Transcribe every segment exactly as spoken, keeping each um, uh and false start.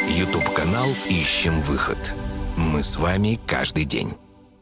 Ютуб-канал «Ищем выход». Мы с вами каждый день.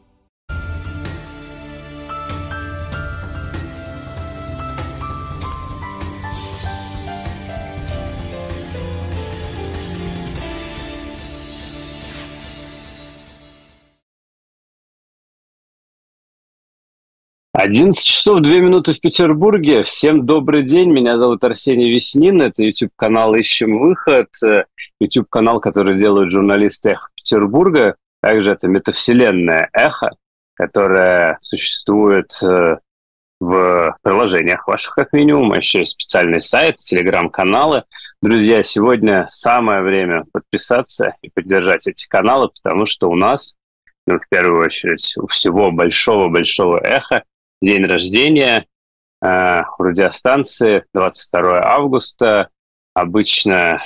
одиннадцать часов две минуты в Петербурге. Всем добрый день. Меня зовут Арсений Веснин. Это YouTube-канал «Ищем выход». YouTube-канал, который делают журналисты «Эхо Петербурга». Также это метавселенная «Эхо», которая существует в приложениях ваших, как минимум. Еще есть специальный сайт, телеграм-каналы. Друзья, сегодня самое время подписаться и поддержать эти каналы, потому что у нас, ну, в первую очередь, у всего большого-большого «Эхо» день рождения э, у радиостанции, двадцать второе августа. Обычно,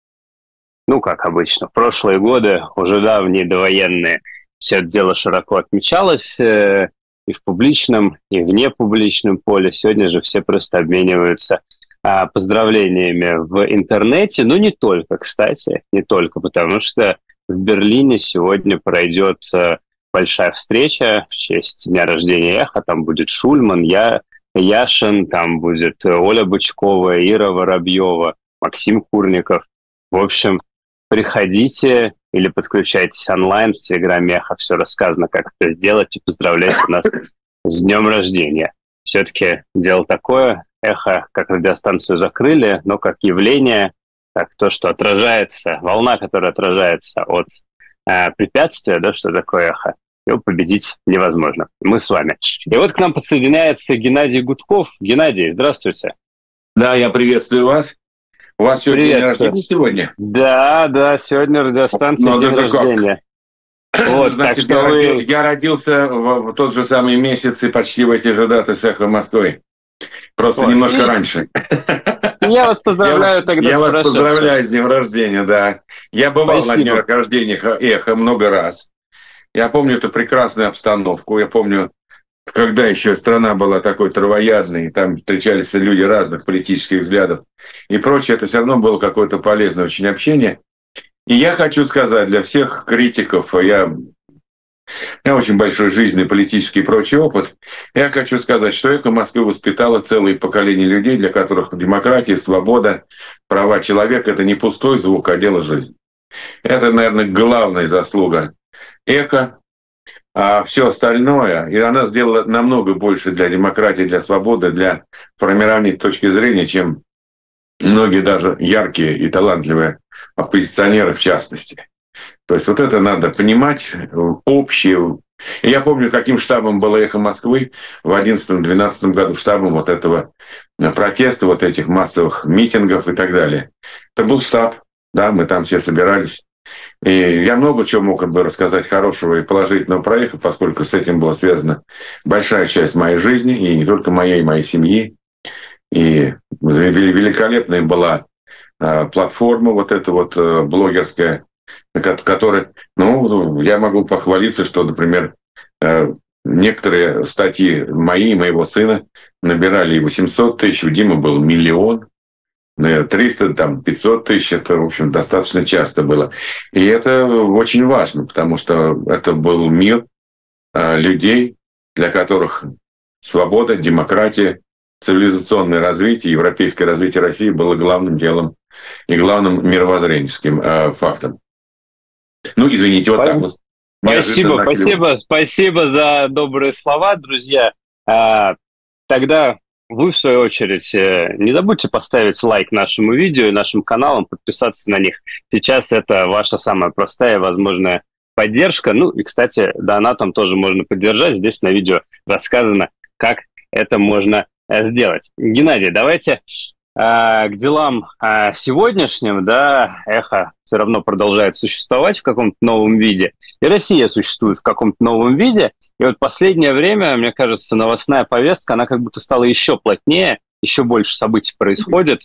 ну как обычно, в прошлые годы, уже давние довоенные, все это дело широко отмечалось э, и в публичном, и в непубличном поле. Сегодня же все просто обмениваются э, поздравлениями в интернете. Ну не только, кстати, не только, потому что в Берлине сегодня пройдет э, большая встреча в честь дня рождения «Эхо». Там будет Шульман, я, Яшин, там будет Оля Бычкова, Ира Воробьева, Максим Курников. В общем, приходите или подключайтесь онлайн в телеграме «Эхо». Все рассказано, как это сделать, и поздравляйте нас с днем рождения. Все-таки дело такое. «Эхо» как радиостанцию закрыли, но как явление, как то, что отражается, волна, которая отражается от э, препятствия, да, что такое «Эхо», его победить невозможно. Мы с вами. И вот к нам подсоединяется Геннадий Гудков. Геннадий, здравствуйте. Да, я приветствую вас. У вас сегодня день рождения сегодня? Да, да, сегодня радиостанция ну, день рождения. Вот, Значит, так что я, вы... родил, я родился в, в тот же самый месяц и почти в эти же даты с «Эхо Москвы. Просто Ой, немножко и... раньше. Я вас поздравляю я, тогда. Я вас поздравляю с днем рождения, да. Я бывал Спасибо. на дне рождения «Эхо» много раз. Я помню эту прекрасную обстановку. Я помню, когда еще страна была такой травоядной, там встречались люди разных политических взглядов и прочее, это все равно было какое-то полезное очень общение. И я хочу сказать для всех критиков, я, у меня очень большой жизненный, политический и прочий опыт, я хочу сказать, что «Эхо Москвы» воспитало целое поколение людей, для которых демократия, свобода, права человека — это не пустой звук, а дело жизни. Это, наверное, главная заслуга «Эхо», а все остальное, и она сделала намного больше для демократии, для свободы, для формирования точки зрения, чем многие даже яркие и талантливые оппозиционеры в частности. То есть вот это надо понимать, общее. И я помню, каким штабом было «Эхо Москвы в одиннадцатом-двенадцатом году, штабом вот этого протеста, вот этих массовых митингов и так далее. Это был штаб, да, мы там все собирались. И я много чего мог бы рассказать хорошего и положительного про «Эхо», поскольку с этим была связана большая часть моей жизни, и не только моей, моей семьи. И великолепная была платформа вот эта вот блогерская, которая, ну, я могу похвалиться, что, например, некоторые статьи мои и моего сына набирали и восемьсот тысяч, у Димы был миллион, триста, там, пятьсот тысяч, это, в общем, достаточно часто было. И это очень важно, потому что это был мир людей, для которых свобода, демократия, цивилизационное развитие, европейское развитие России было главным делом и главным мировоззренческим э, фактом. Ну, извините, вот так вот. Спасибо, спасибо, спасибо за добрые слова, друзья. А, тогда вы, в свою очередь, не забудьте поставить лайк нашему видео и нашим каналам, подписаться на них. Сейчас это ваша самая простая и возможная поддержка. Ну и, кстати, донатом тоже можно поддержать. Здесь на видео рассказано, как это можно сделать. Геннадий, давайте э, к делам э, сегодняшним. Да, «Эхо» все равно продолжает существовать в каком-то новом виде, и Россия существует в каком-то новом виде. И вот последнее время, мне кажется, новостная повестка, она как будто стала еще плотнее, еще больше событий происходит.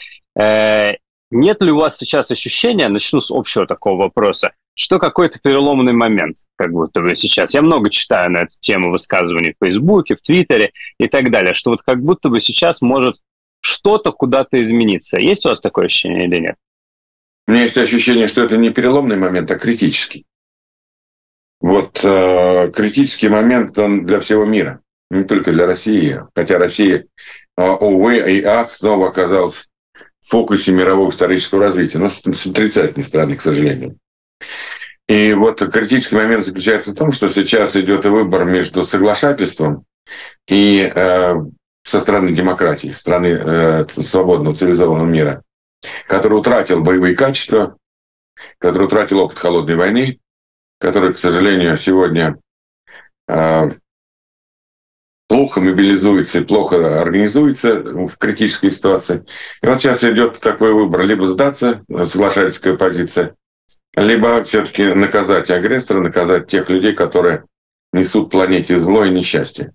Э, нет ли у вас сейчас ощущения, начну с общего такого вопроса, что какой-то переломный момент, как будто бы сейчас. Я много читаю на эту тему высказываний в Фейсбуке, в Твиттере и так далее, что вот как будто бы сейчас может что-то куда-то измениться. Есть у вас такое ощущение или нет? У меня есть ощущение, что это не переломный момент, а критический. Вот э, критический момент он для всего мира, не только для России. Хотя Россия, э, увы и ах, снова оказалась в фокусе мирового исторического развития, но с, с отрицательной стороны, к сожалению. И вот критический момент заключается в том, что сейчас идет выбор между соглашательством и э, со стороны демократии, страны э, свободного цивилизованного мира, который утратил боевые качества, который утратил опыт холодной войны, который, к сожалению, сегодня э, плохо мобилизуется и плохо организуется в критической ситуации. И вот сейчас идет такой выбор: либо сдаться, соглашательская позиция, либо все-таки наказать агрессора, наказать тех людей, которые несут планете зло и несчастье.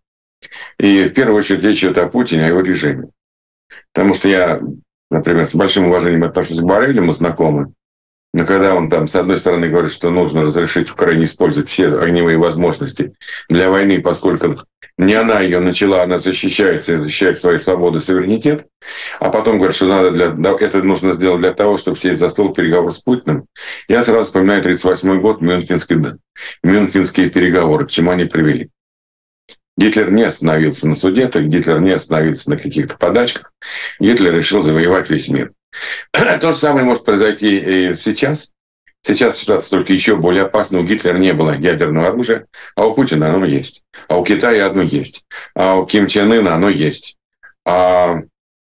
И в первую очередь речь идет о Путине, о его режиме. Потому что я, например, с большим уважением отношусь к Борреллю, мы знакомы. Но когда он там, с одной стороны, говорит, что нужно разрешить Украине использовать все огневые возможности для войны, поскольку не она ее начала, она защищается и защищает свою свободу и суверенитет, а потом говорит, что надо для, это нужно сделать для того, чтобы сесть за стол переговоров с Путиным, я сразу вспоминаю тридцать восьмой год, Мюнхенский, Мюнхенские переговоры, к чему они привели. Гитлер не остановился на Судетах, Гитлер не остановился на каких-то подачках, Гитлер решил завоевать весь мир. То же самое может произойти и сейчас. Сейчас ситуация только еще более опасна. У Гитлера не было ядерного оружия, а у Путина оно есть. А у Китая оно есть. А у Ким Чен Ына оно есть. А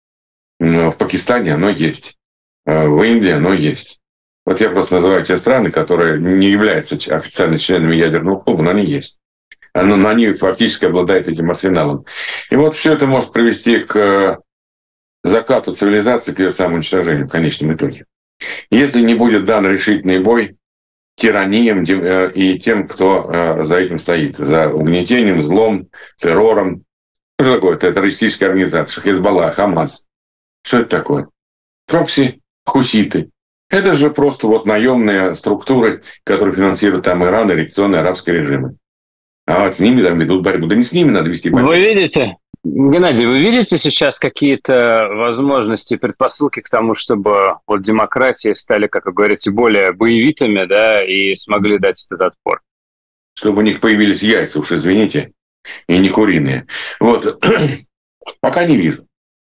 в Пакистане оно есть. А в Индии оно есть. Вот я просто называю те страны, которые не являются официально членами ядерного клуба, но они есть. Оно, они фактически обладают этим арсеналом. И вот все это может привести к закату цивилизации, к ее самоуничтожению в конечном итоге. Если не будет дан решительный бой тираниям и тем, кто за этим стоит, за угнетением, злом, террором. Что такое? Это террористическая организация, Хезболла, Хамас. Что это такое? Прокси, хуситы. Это же просто вот наемные структуры, которые финансируют там Иран и реакционные арабские режимы. А вот с ними там ведут борьбу. Да не с ними надо вести борьбу. Вы видите, Геннадий, вы видите сейчас какие-то возможности, предпосылки к тому, чтобы вот демократии стали, как вы говорите, более боевитыми, да, и смогли дать этот отпор? Чтобы у них появились яйца, уж извините, и не куриные. Вот. Пока не вижу.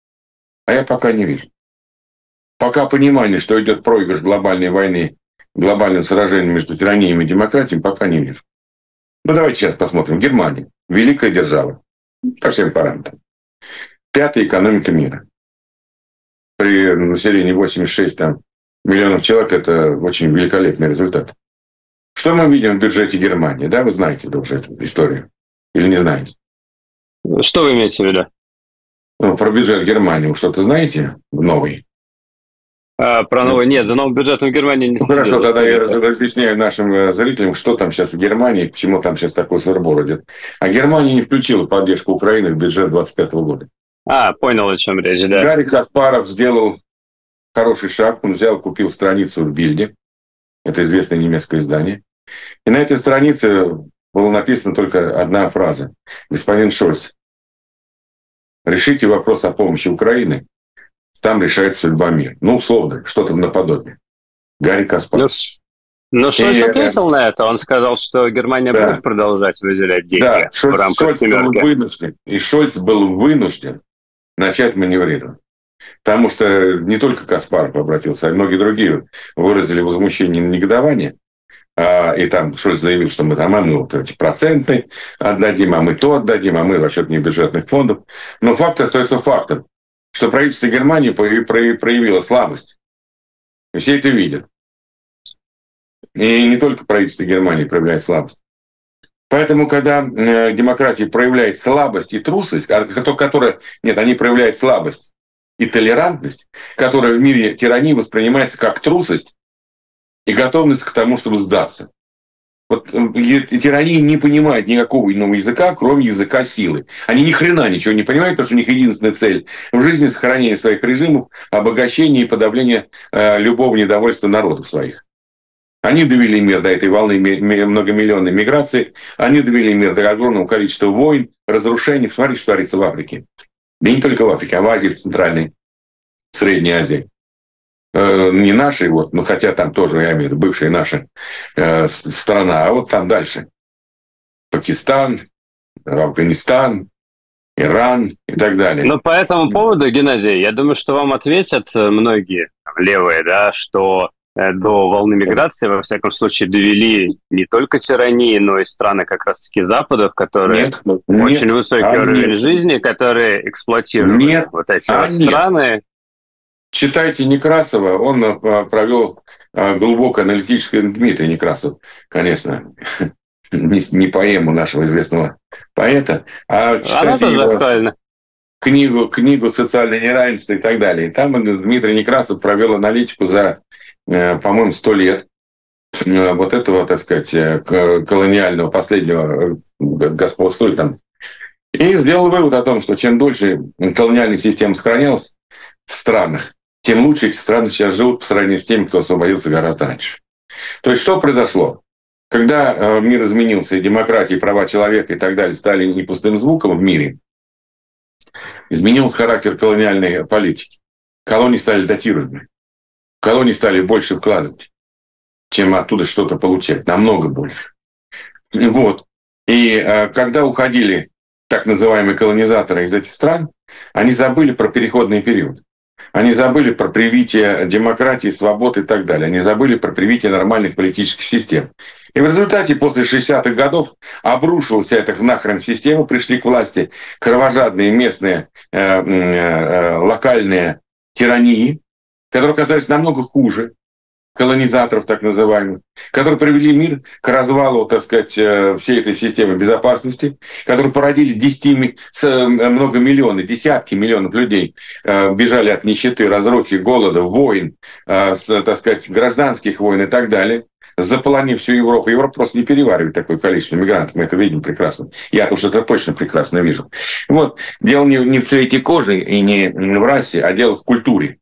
А я пока не вижу. Пока понимание, что идет проигрыш глобальной войны, глобальным сражением между тираниями и демократией, пока не вижу. Ну, давайте сейчас посмотрим. Германия. Великая держава. По всем параметрам. Пятая экономика мира. При населении восемьдесят шесть там, миллионов человек это очень великолепный результат. Что мы видим в бюджете Германии? Да, вы знаете да, уже эту историю? Или не знаете? Что вы имеете в виду? Ну, про бюджет Германии вы что-то знаете? Новый? А, про новый? Нет, за новым бюджетом в Германии не ну, хорошо, тогда я разъясняю нашим зрителям, что там сейчас в Германии, почему там сейчас такой сырбор идет. А Германия не включила поддержку Украины в бюджет двадцать пятого года. А, понял, о чем речь, да. Гарри Каспаров сделал хороший шаг. Он взял, купил страницу в Бильде. Это известное немецкое издание. И на этой странице была написана только одна фраза. Господин Шольц, решите вопрос о помощи Украины, там решается судьба мира. Ну, условно, что-то наподобие. Гарри Каспаров. Но, но Шольц и, ответил на это. Он сказал, что Германия да. будет продолжать выделять деньги да, в Шольц, рамках Шольц был вынужден, и Шольц был вынужден начать маневрировать. Потому что не только Каспаров обратился, а многие другие выразили возмущение и негодование. А, и там Шольц заявил, что мы там а мы вот эти проценты отдадим, а мы то отдадим, а мы в расчет небюджетных фондов. Но факт остается фактом, что правительство Германии проявило слабость. И все это видят. И не только правительство Германии проявляет слабость. Поэтому, когда демократия проявляет слабость и трусость, которая, нет, они проявляют слабость и толерантность, которая в мире тирании воспринимается как трусость и готовность к тому, чтобы сдаться. Вот тирания не понимает никакого иного языка, кроме языка силы. Они ни хрена ничего не понимают, потому что у них единственная цель в жизни — сохранение своих режимов, обогащение и подавление э, любого недовольства народов своих. Они довели мир до этой волны многомиллионной миграции, они довели мир до огромного количества войн, разрушений. Посмотрите, что творится в Африке. Да и не только в Африке, а в Азии, в Центральной, в Средней Азии. э, не нашей, вот, ну, хотя там тоже, я имею в виду, бывшая наша э, страна, а вот там дальше. Пакистан, Афганистан, Иран и так далее. Но по этому поводу, Геннадий, я думаю, что вам ответят многие левые, да, что до волны миграции, во всяком случае, довели не только тирании, но и страны как раз-таки Запада, в которые нет, очень нет, высокий а уровень нет. жизни, которые эксплуатируют нет, вот эти а вот страны. Читайте Некрасова, он провел глубокое аналитическое, Дмитрий Некрасов, конечно, не, не поэму нашего известного поэта, а читайте его книгу, книгу «Социальное неравенство» и так далее. И там Дмитрий Некрасов провел аналитику за, по-моему, сто лет вот этого, так сказать, колониального последнего господства там. И сделал вывод о том, что чем дольше колониальная система сохранялась в странах, тем лучше эти страны сейчас живут по сравнению с теми, кто освободился гораздо раньше. То есть что произошло? Когда мир изменился, и демократия, и права человека и так далее стали не пустым звуком в мире, изменился характер колониальной политики. Колонии стали датируемыми. Колонии стали больше вкладывать, чем оттуда что-то получать. Намного больше. Вот. И э, когда уходили так называемые колонизаторы из этих стран, они забыли про переходный период. Они забыли про привитие демократии, свободы и так далее. Они забыли про привитие нормальных политических систем. И в результате после шестидесятых годов обрушилась вся эта нахрен система, пришли к власти кровожадные местные э, э, локальные тирании, которые оказались намного хуже колонизаторов так называемых, которые привели мир к развалу, так сказать, всей этой системы безопасности, которые породили десяти, много миллионов, десятки миллионов людей бежали от нищеты, разрухи, голода, войн, так сказать, гражданских войн и так далее, заполонив всю Европу. Европа просто не переваривает такое количество мигрантов, мы это видим прекрасно. Я уж это точно прекрасно вижу. Вот. Дело не в цвете кожи и не в расе, а дело в культуре.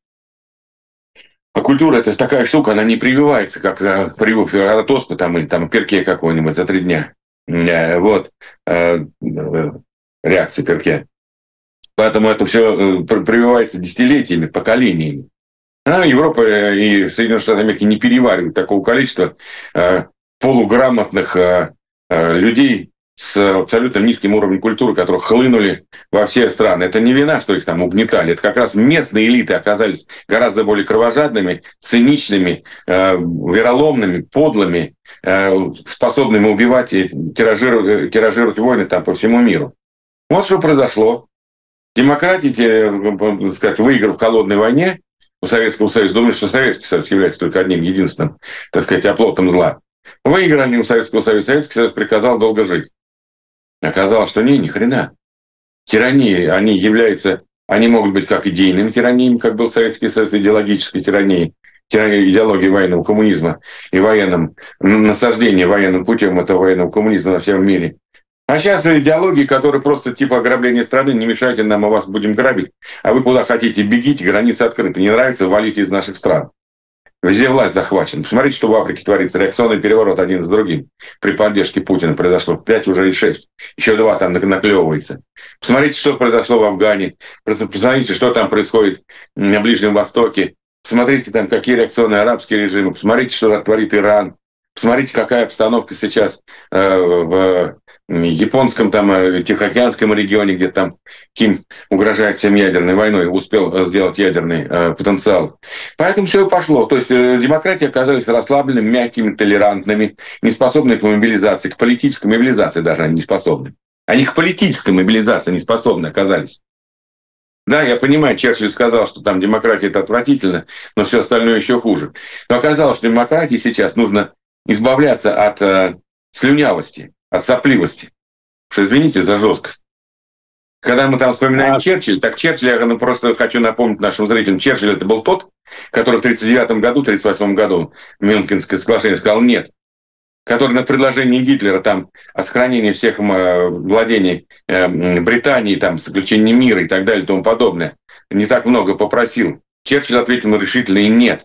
А культура – это такая штука, она не прививается, как э, привив Аратоспа там, или там Перке какой-нибудь за три дня. Э, вот. Э, э, реакция Перке. Поэтому это все э, прививается десятилетиями, поколениями. А Европа и Соединенные Штаты Америки не переваривают такого количества э, полуграмотных э, э, людей с абсолютно низким уровнем культуры, которые хлынули во все страны. Это не вина, что их там угнетали. Это как раз местные элиты оказались гораздо более кровожадными, циничными, э, вероломными, подлыми, э, способными убивать и тиражировать, тиражировать войны там по всему миру. Вот что произошло. Демократия, так сказать, выиграв в холодной войне у Советского Союза, думаю, что Советский Союз является только одним единственным, так сказать, оплотом зла. Выиграли у Советского Союза. Советский Союз приказал долго жить. Оказалось, что не, ни хрена. Тирании, они являются, они могут быть как идейными тираниями, как был Советский Союз, идеологической тиранией, идеологии военного коммунизма и военным, насаждение военным путем этого военного коммунизма во всем мире. А сейчас идеологии, которые просто типа ограбления страны, не мешайте нам, мы вас будем грабить, а вы куда хотите, бегите, границы открыты, не нравится, валите из наших стран. Везде власть захвачена. Посмотрите, что в Африке творится. Реакционный переворот один за другим. При поддержке Путина произошло пять, уже и шесть. Еще два там наклевывается. Посмотрите, что произошло в Афгане. Посмотрите, что там происходит на Ближнем Востоке. Посмотрите, там, какие реакционные арабские режимы. Посмотрите, что творит Иран. Посмотрите, какая обстановка сейчас э, в японском, там, Тихоокеанском регионе, где там Ким угрожает всем ядерной войной, успел сделать ядерный э, потенциал. Поэтому все и пошло. То есть э, демократии оказались расслабленными, мягкими, толерантными, неспособными к мобилизации, к политической мобилизации даже они не способны. Они к политической мобилизации не способны оказались. Да, я понимаю, Черчилль сказал, что там демократия – это отвратительно, но все остальное еще хуже. Но оказалось, что демократии сейчас нужно избавляться от э, слюнявости, от сопливости. Что, извините за жесткость. Когда мы там вспоминаем а... Черчилля, так Черчилль, я ну, просто хочу напомнить нашим зрителям, Черчилль это был тот, который в тридцать девятом году, тридцать восьмом году Мюнхенское соглашение сказал «нет», который на предложение Гитлера там, о сохранении всех владений э, Британии, там, заключение мира и так далее и тому подобное, не так много попросил. Черчилль ответил решительно и «нет».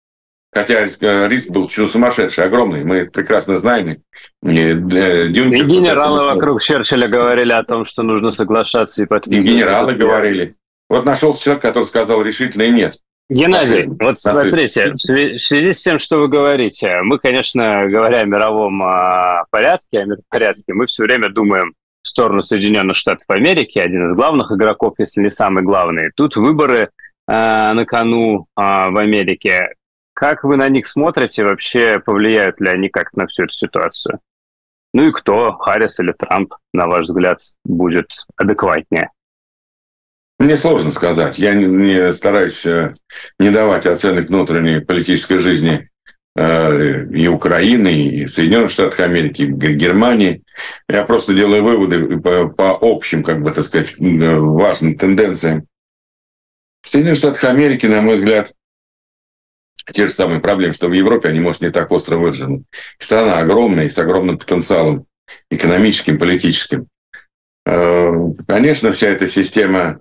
Хотя риск был сумасшедший, огромный, мы это прекрасно знаем. Дюнкерк, и генералы вокруг Черчилля говорили о том, что нужно соглашаться и подписывать. И генералы говорили. Вот нашелся человек, который сказал решительно и нет. Геннадий, вот смотрите, в связи с тем, что вы говорите, мы, конечно, говоря о мировом а, порядке, о миропорядке, мы все время думаем в сторону Соединенных Штатов Америки, один из главных игроков, если не самый главный. Тут выборы а, на кону а, в Америке. Как вы на них смотрите? Вообще повлияют ли они как-то на всю эту ситуацию? Ну и кто, Харрис или Трамп, на ваш взгляд, будет адекватнее? Мне сложно сказать. Я не, не стараюсь э, не давать оценок внутренней политической жизни э, и Украины, и Соединенных Штатов Америки, и Германии. Я просто делаю выводы по, по общим, как бы так сказать, важным тенденциям. В Соединенных Штатах Америки, на мой взгляд, те же самые проблемы, что в Европе, они, может, не так остро выражены. Страна огромная, с огромным потенциалом экономическим, политическим. Э, конечно, вся эта система,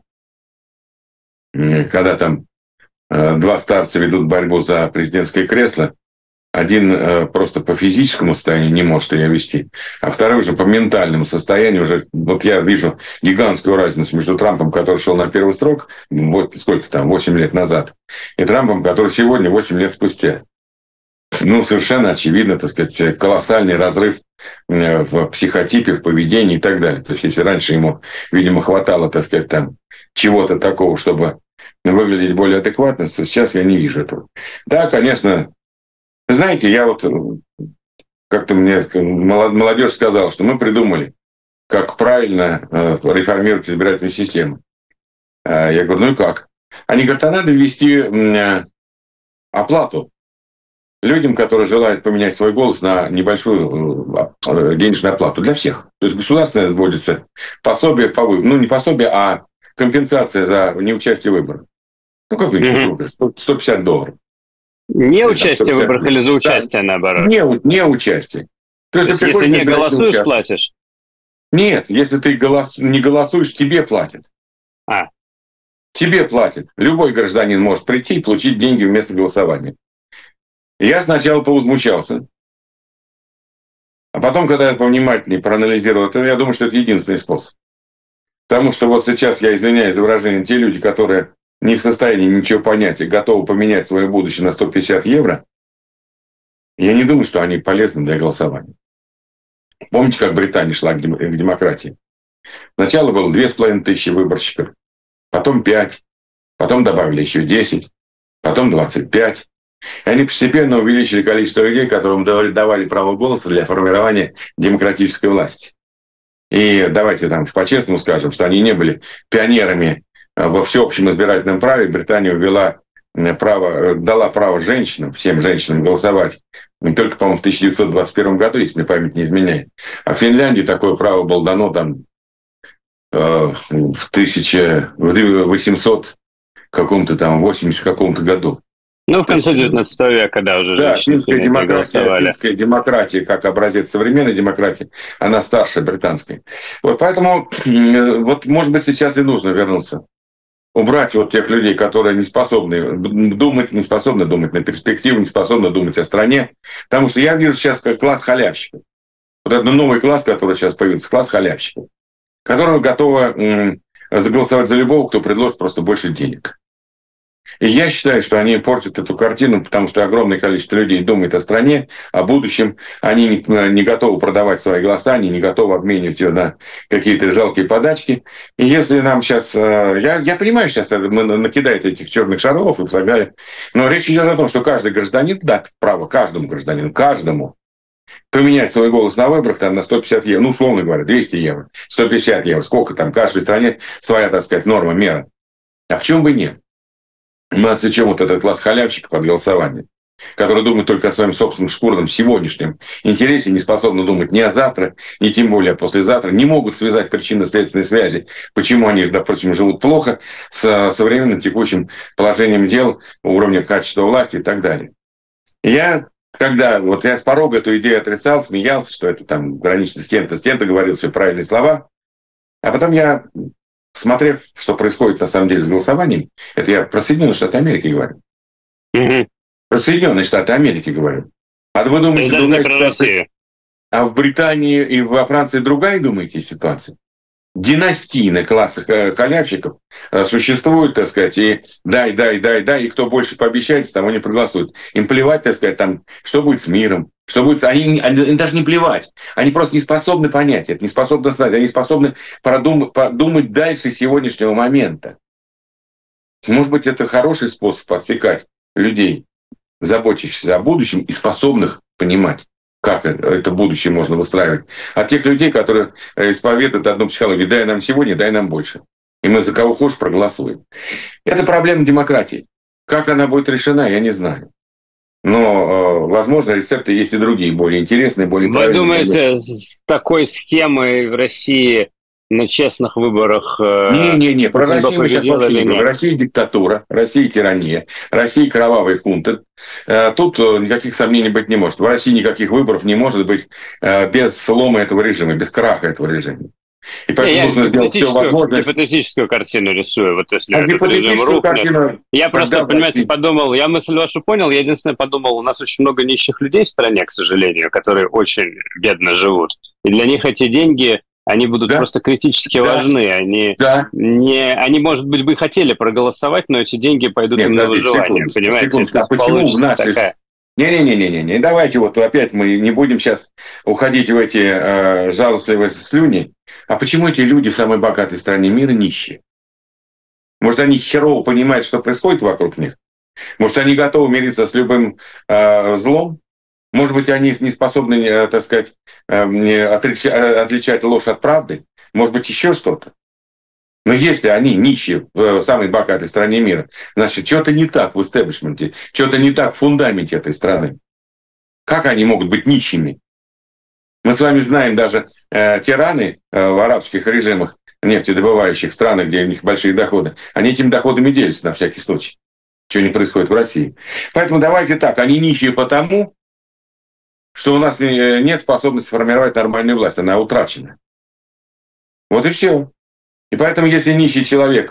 когда там э, два старца ведут борьбу за президентское кресло, один э, просто по физическому состоянию не может ее вести, а второй уже по ментальному состоянию. Уже, вот я вижу гигантскую разницу между Трампом, который шел на первый срок, вот сколько там, восемь лет назад, и Трампом, который сегодня, восемь лет спустя. Ну, совершенно очевидно, так сказать, колоссальный разрыв в психотипе, в поведении и так далее. То есть, если раньше ему, видимо, хватало, так сказать, там чего-то такого, чтобы выглядеть более адекватно, то сейчас я не вижу этого. Да, конечно, знаете, я вот как-то мне молодежь сказала, что мы придумали, как правильно реформировать избирательную систему. Я говорю, ну и как? Они говорят, а надо ввести оплату людям, которые желают поменять свой голос на небольшую денежную оплату для всех. То есть государственное вводится пособие по выборам. Ну, не пособие, а компенсация за неучастие в выборах. Ну, как вы сто пятьдесят долларов. Не участие в выборах или за участие, да, наоборот? Не, не участие. То есть, То есть если не голосуешь, платишь? Нет, если ты голос, не голосуешь, тебе платят. А. Тебе платят. Любой гражданин может прийти и получить деньги вместо голосования. Я сначала повозмущался. А потом, когда я повнимательнее проанализировал это, я думаю, что это единственный способ. Потому что вот сейчас, я извиняюсь за выражение, те люди, которые не в состоянии ничего понять и готовы поменять свое будущее на сто пятьдесят евро, я не думаю, что они полезны для голосования. Помните, как Британия шла к демократии? Сначала было две с половиной тысячи выборщиков, потом пять, потом добавили еще десять, потом двадцать пять. И они постепенно увеличили количество людей, которым давали право голоса для формирования демократической власти. И давайте там по-честному скажем, что они не были пионерами во всеобщем избирательном праве. Британия ввела право, дала право женщинам, всем женщинам голосовать только, по-моему, в тысяча девятьсот двадцать первом году, если мне память не изменяет. А в Финляндии такое право было дано там в тысяча восемьсот каком-то там восемьдесят каком-то году. Ну, в конце девятнадцатого века, да, уже да, финская демократия, финская демократия, как образец современной демократии, она старше британской. Вот поэтому, вот, может быть, сейчас и нужно вернуться. Убрать вот тех людей, которые не способны думать, не способны думать на перспективу, не способны думать о стране. Потому что я вижу сейчас как класс халявщиков. Вот это новый класс, который сейчас появится, класс халявщиков, которые готовы заголосовать за любого, кто предложит просто больше денег. И я считаю, что они портят эту картину, потому что огромное количество людей думает о стране, о будущем. Они не, не готовы продавать свои голоса, они не готовы обменивать ее на какие-то жалкие подачки. И если нам сейчас... Я, я понимаю, сейчас мы накидают этих черных шаров и флагали, но речь идет о том, что каждый гражданин даст право каждому гражданину, каждому поменять свой голос на выборах там, на сто пятьдесят евро, ну, условно говоря, двести евро, сто пятьдесят евро. Сколько там? В каждой стране своя, так сказать, норма, мера. А почему бы нет? Мы отсечем вот этот класс халявщиков от голосования, которые думают только о своем собственном шкурном сегодняшнем интересе, не способны думать ни о завтра, ни тем более о послезавтра, не могут связать причинно-следственные связи, почему они, допустим, живут плохо с современным текущим положением дел, уровнем качества власти и так далее. Я, когда вот я с порога эту идею отрицал, смеялся, что это там гранично с тем-то, с тем-то, говорил все правильные слова, а потом я... Смотрев, что происходит на самом деле с голосованием, это я про Соединенные Штаты Америки говорю. Mm-hmm. Про Соединенные Штаты Америки говорю. А вы думаете, другая ситуация? А в Британии и во Франции другая, думаете, ситуация? династийный класс халявщиков существует, так сказать, и дай, дай, дай, дай, и кто больше пообещает, того не проголосует. Им плевать, так сказать, там, что будет с миром, что будет... Они, они даже не плевать. Они просто не способны понять это, не способны знать, они способны продумать, подумать дальше сегодняшнего момента. Может быть, это хороший способ отсекать людей, заботящихся о будущем и способных понимать, как это будущее можно выстраивать. От тех людей, которые исповедуют одну психологию: дай нам сегодня, дай нам больше. И мы за кого хочешь проголосуем. Это проблема демократии. Как она будет решена, я не знаю. Но, возможно, рецепты есть и другие, более интересные, более Вы правильные. Вы думаете, с такой схемой в России на честных выборах... Не-не-не, про Россию мы сейчас вообще не говорим. Россия диктатура, Россия тирания, Россия кровавый хунта. Тут никаких сомнений быть не может. В России никаких выборов не может быть без слома этого режима, без краха этого режима. И поэтому я нужно сделать все возможное. Гипотетическую картину рисую. Вот если а гипотетическую картину... Я просто, понимаете, подумал, я мысль вашу понял, я единственное подумал, у нас очень много нищих людей в стране, к сожалению, которые очень бедно живут. И для них эти деньги, они будут да. просто критически да. важны. Они, да. не, они, может быть, бы хотели проголосовать, но эти деньги пойдут Нет, им на выживание. Секунду, понимаете? Секунду, а почему в нашей... Такая... Не-не-не-не-не, давайте вот опять мы не будем сейчас уходить в эти э, жалостливые слюни. А почему эти люди в самой богатой стране мира нищие? Может, они херово понимают, что происходит вокруг них? Может, они готовы мириться с любым э, злом? Может быть, они не способны, э, так сказать, э, отличать, отличать ложь от правды? Может быть, еще что-то? Но если они нищие в самой богатой стране мира, значит, что-то не так в истеблишменте, что-то не так в фундаменте этой страны. Как они могут быть нищими? Мы с вами знаем даже э, тираны э, в арабских режимах, нефтедобывающих странах, где у них большие доходы, они этими доходами делятся на всякий случай, что не происходит в России. Поэтому давайте так, они нищие потому, что у нас нет способности формировать нормальную власть, она утрачена. Вот и все. И поэтому, если нищий человек,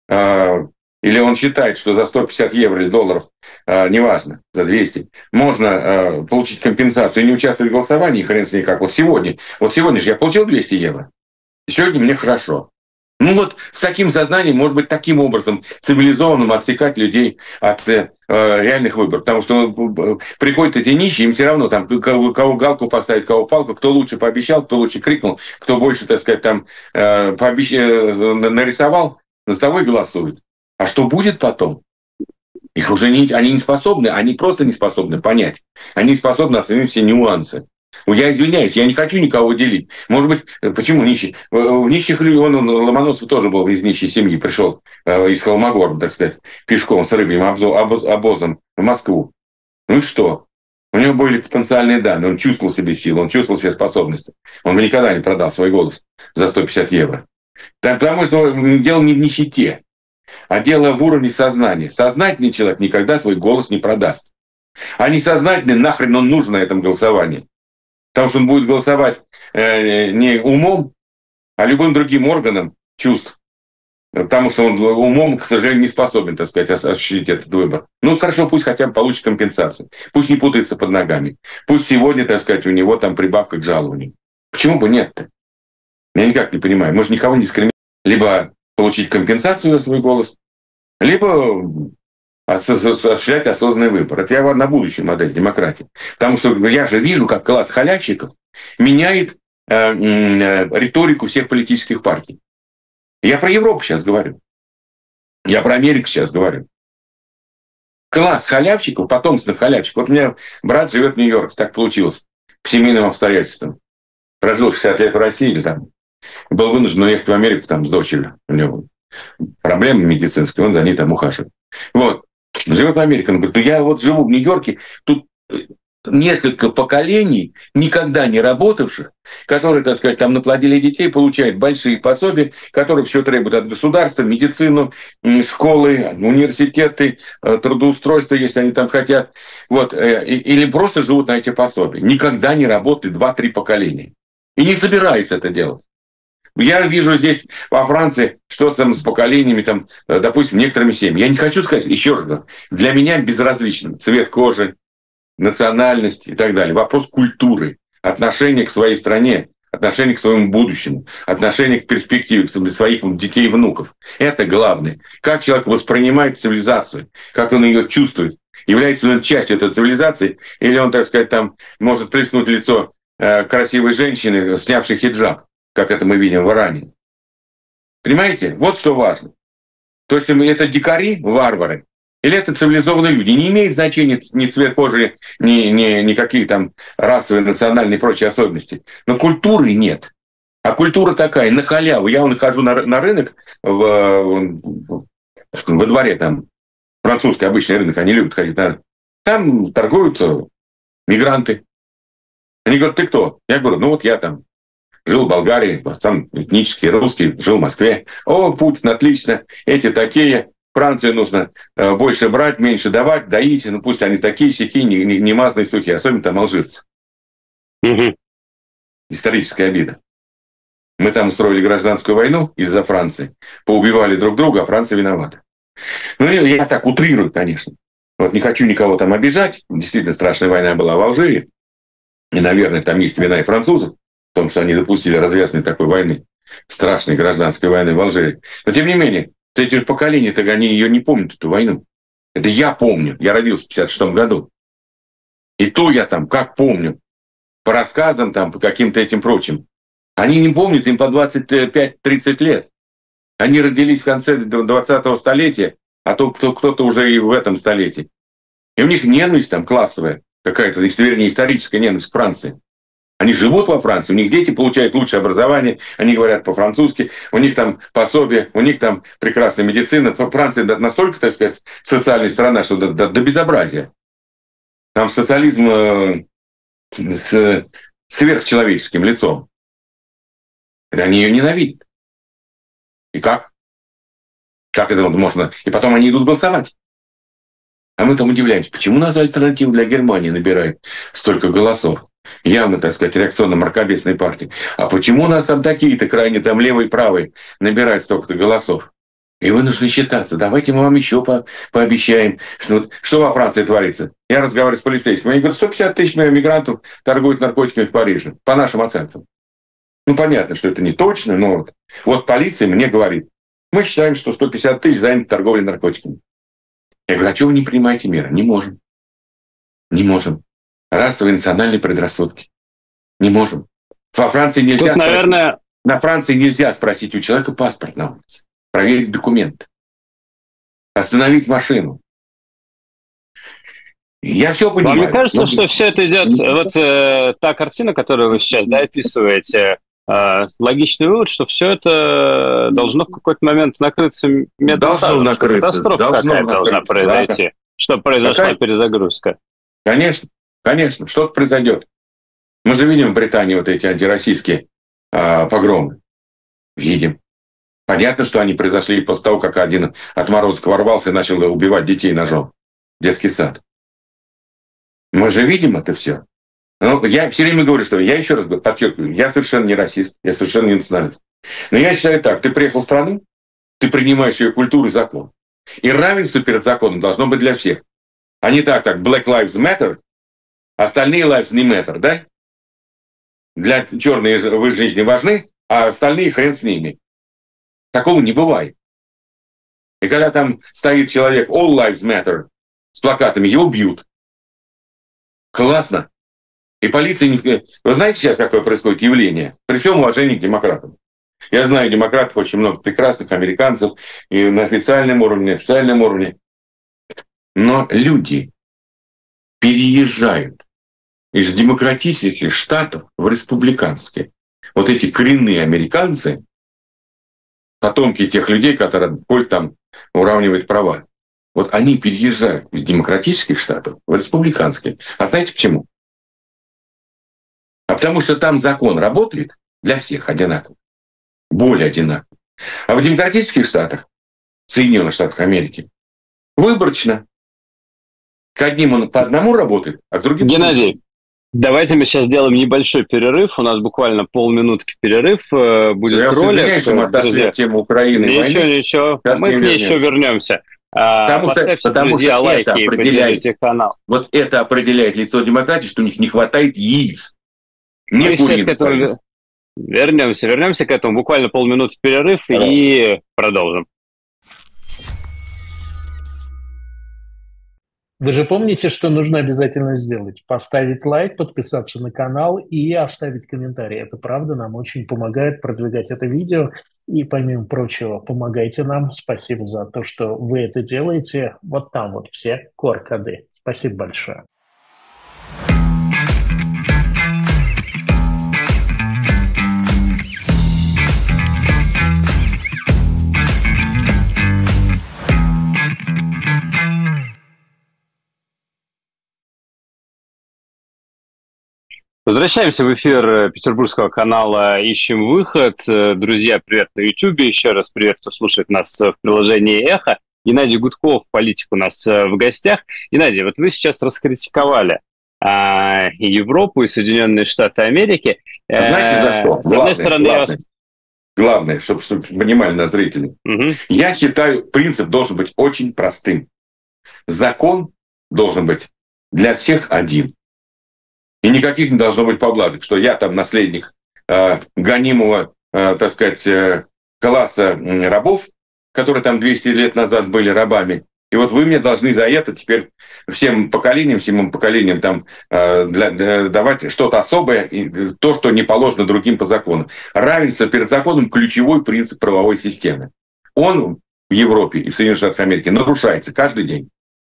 э, или он считает, что за сто пятьдесят евро или долларов, э, неважно, за двести, можно э, получить компенсацию и не участвовать в голосовании, хрен с ней как. Вот сегодня, вот сегодня же я получил двести евро, и сегодня мне хорошо. Ну вот с таким сознанием, может быть, таким образом цивилизованным отсекать людей от э, реальных выборов. Потому что э, приходят эти нищие, им все равно там кого, кого галку поставить, кого палку, кто лучше пообещал, кто лучше крикнул, кто больше, так сказать, там э, пообещ... э, нарисовал, за того и голосует. А что будет потом? Их уже не, они не способны, они просто не способны понять. Они не способны оценить все нюансы. Я извиняюсь, я не хочу никого делить. Может быть, почему нищий? В нищих он, он, Ломоносов тоже был из нищей семьи, пришел э, из Холмогора, так сказать, пешком с рыбьим обоз, обозом в Москву. Ну и что? У него были потенциальные данные, он чувствовал себе силу, он чувствовал себе способности. Он бы никогда не продал свой голос за сто пятьдесят евро. Так, потому что дело не в нищете, а дело в уровне сознания. Сознательный человек никогда свой голос не продаст. А несознательный, нахрен он нужен на этом голосовании. Потому что он будет голосовать э, не умом, а любым другим органом чувств. Потому что он умом, к сожалению, не способен, так сказать, осуществить этот выбор. Ну, хорошо, пусть хотя бы получит компенсацию. Пусть не путается под ногами. Пусть сегодня, так сказать, у него там прибавка к жалованию. Почему бы нет-то? Я никак не понимаю. Мы же никого не дискриминируем. Либо получить компенсацию за свой голос, либо осуществлять осознанный выбор. Это я на будущую модель демократии. Потому что я же вижу, как класс халявщиков меняет э, э, риторику всех политических партий. Я про Европу сейчас говорю. Я про Америку сейчас говорю. Класс халявщиков, потомственных халявщиков. Вот у меня брат живет в Нью-Йорке, так получилось, по семейным обстоятельствам. Прожил шестьдесят лет в России, или там был вынужден уехать в Америку там, с дочерью. У него проблемы медицинские, он за ней там ухаживает. Вот. Живет в Америке. Он говорит, да я вот живу в Нью-Йорке, тут несколько поколений, никогда не работавших, которые, так сказать, там наплодили детей, получают большие пособия, которые все требуют от государства, медицину, школы, университеты, трудоустройство, если они там хотят. Вот. Или просто живут на эти пособия. Никогда не работают два-три поколения. И не собираются это делать. Я вижу здесь во Франции что-то там с поколениями, там, допустим, некоторыми семьями. Я не хочу сказать, еще раз, для меня безразлично цвет кожи, национальность и так далее. Вопрос культуры, отношения к своей стране, отношение к своему будущему, отношение к перспективе, к своих детей и внуков. Это главное. Как человек воспринимает цивилизацию, как он ее чувствует. Является он частью этой цивилизации, или он, так сказать, там может плеснуть лицо э, красивой женщины, снявшей хиджаб, как это мы видим в Иране. Понимаете? Вот что важно. То есть это дикари, варвары, или это цивилизованные люди. Не имеет значения ни цвет кожи, ни, ни, ни какие там расовые, национальные и прочие особенности. Но культуры нет. А культура такая, на халяву. Я вон хожу на, на рынок в, в, во дворе, там, французский обычный рынок, они любят ходить на рынок. Там торгуют мигранты. Они говорят, ты кто? Я говорю, ну вот я там жил в Болгарии, там этнический русский, жил в Москве. О, Путин, отлично, эти такие. Францию нужно больше брать, меньше давать, доить. Ну пусть они такие, сякие, не, не, не мазные, сухие. Особенно там алжирцы. Угу. Историческая обида. Мы там устроили гражданскую войну из-за Франции. Поубивали друг друга, а Франция виновата. Ну, я так утрирую, конечно. Вот не хочу никого там обижать. Действительно, страшная война была в Алжире. И, наверное, там есть вина и французов в том, что они допустили развязывание такой войны, страшной гражданской войны в Алжире. Но, тем не менее, эти же поколения-то, они ее не помнят, эту войну. Это я помню. Я родился в пятьдесят шестом году. И то я там, как помню, по рассказам, там, по каким-то этим прочим. Они не помнят, им по двадцать пять тридцать лет. Они родились в конце двадцатого столетия, а то кто-то уже и в этом столетии. И у них ненависть там классовая, какая-то, вернее, историческая ненависть к Франции. Они живут во Франции, у них дети получают лучшее образование, они говорят по-французски, у них там пособие, у них там прекрасная медицина. Франция настолько, так сказать, социальная страна, что до, до, до безобразия. Там социализм э, с сверхчеловеческим лицом. И они ее ненавидят. И как? Как это можно? И потом они идут голосовать. А мы там удивляемся, почему у нас альтернатива для Германии набирает столько голосов? Явно, так сказать, реакционно-мракобесной партии. А почему у нас там такие-то крайне там левые и правые набирают столько-то голосов? И вы нужны считаться. Давайте мы вам еще по пообещаем. Что, вот, что во Франции творится? Я разговариваю с полицейскими. Они говорят, сто пятьдесят тысяч мигрантов торгуют наркотиками в Париже. По нашим оценкам. Ну, понятно, что это не точно, но вот, вот полиция мне говорит, мы считаем, что сто пятьдесят тысяч заняты торговлей наркотиками. Я говорю, а чего вы не принимаете меры? Не можем. Не можем. Расовые национальные предрассудки. Не можем. Во Франции нельзя Тут, спросить, наверное... на Франции нельзя спросить у человека паспорт на улице, проверить документы, остановить машину. Я все понимаю. Вам не кажется, но... что все это идет... Вот э, та картина, которую вы сейчас да, описываете, э, логичный вывод, что все это должно в какой-то момент накрыться медвежатом. Катастрофа какая-то должна произойти, да, чтобы произошла какая? перезагрузка. Конечно. Конечно, что-то произойдет. Мы же видим в Британии вот эти антироссийские э, погромы. Видим. Понятно, что они произошли после того, как один отморозок ворвался и начал убивать детей ножом. Детский сад. Мы же видим это все. Ну, я все время говорю, что я еще раз подчеркиваю, я совершенно не расист, я совершенно не националист. Но я считаю так, ты приехал в страну, ты принимаешь ее культуру и закон. И равенство перед законом должно быть для всех. А не так, так, Black Lives Matter, остальные lives не matter, да? Для черные в жизни важны, а остальные хрен с ними. Такого не бывает. И когда там стоит человек All Lives Matter с плакатами, его бьют. Классно. И полиция... Не... Вы знаете сейчас, какое происходит явление? При всем уважении к демократам. Я знаю демократов очень много прекрасных американцев и на официальном уровне, на официальном уровне. Но люди переезжают из демократических штатов в республиканские. Вот эти коренные американцы, потомки тех людей, которые Коль там уравнивает права, вот они переезжают из демократических штатов в республиканские. А знаете почему? А потому что там закон работает для всех одинаково, более одинаково. А в демократических штатах, Соединенных Штатах Америки, выборочно. К одним он по одному работает, а к другим... Геннадий, давайте мы сейчас сделаем небольшой перерыв. У нас буквально полминутки перерыв. Будет Я ролик. Я извиняюсь, мы отошли от темы Украины и ничего, войны. Ничего, сейчас мы к ней еще вернемся. Потому Поставьте, что, потому друзья, что лайки это определяет, канал. Вот это определяет лицо демократии, что у них не хватает яиц. Не мы куриных этому... яиц, Вернемся, вернемся к этому. Буквально полминуты перерыв и продолжим. Вы же помните, что нужно обязательно сделать? Поставить лайк, подписаться на канал и оставить комментарий. Это правда нам очень помогает продвигать это видео. И, помимо прочего, помогайте нам. Спасибо за то, что вы это делаете. Вот там вот все ку ар-коды. Спасибо большое. Возвращаемся в эфир петербургского канала «Ищем выход». Друзья, привет на YouTube. Еще раз привет, кто слушает нас в приложении «Эхо». Геннадий Гудков, политик, у нас в гостях. Геннадий, вот вы сейчас раскритиковали а, и Европу, и Соединенные Штаты Америки. Знаете, за что? С одной главное, стороны, главное, я вас... главное, чтобы, чтобы понимали нас зрители. Угу. Я считаю, принцип должен быть очень простым. Закон должен быть для всех один. И никаких не должно быть поблажек, что я там наследник э, гонимого, э, так сказать, э, класса э, рабов, которые там двести лет назад были рабами. И вот вы мне должны за это теперь всем поколениям, всем поколениям там э, для, для, давать что-то особое, и то, что не положено другим по закону. Равенство перед законом – ключевой принцип правовой системы. Он в Европе и в Соединенных Штатах Америки нарушается каждый день.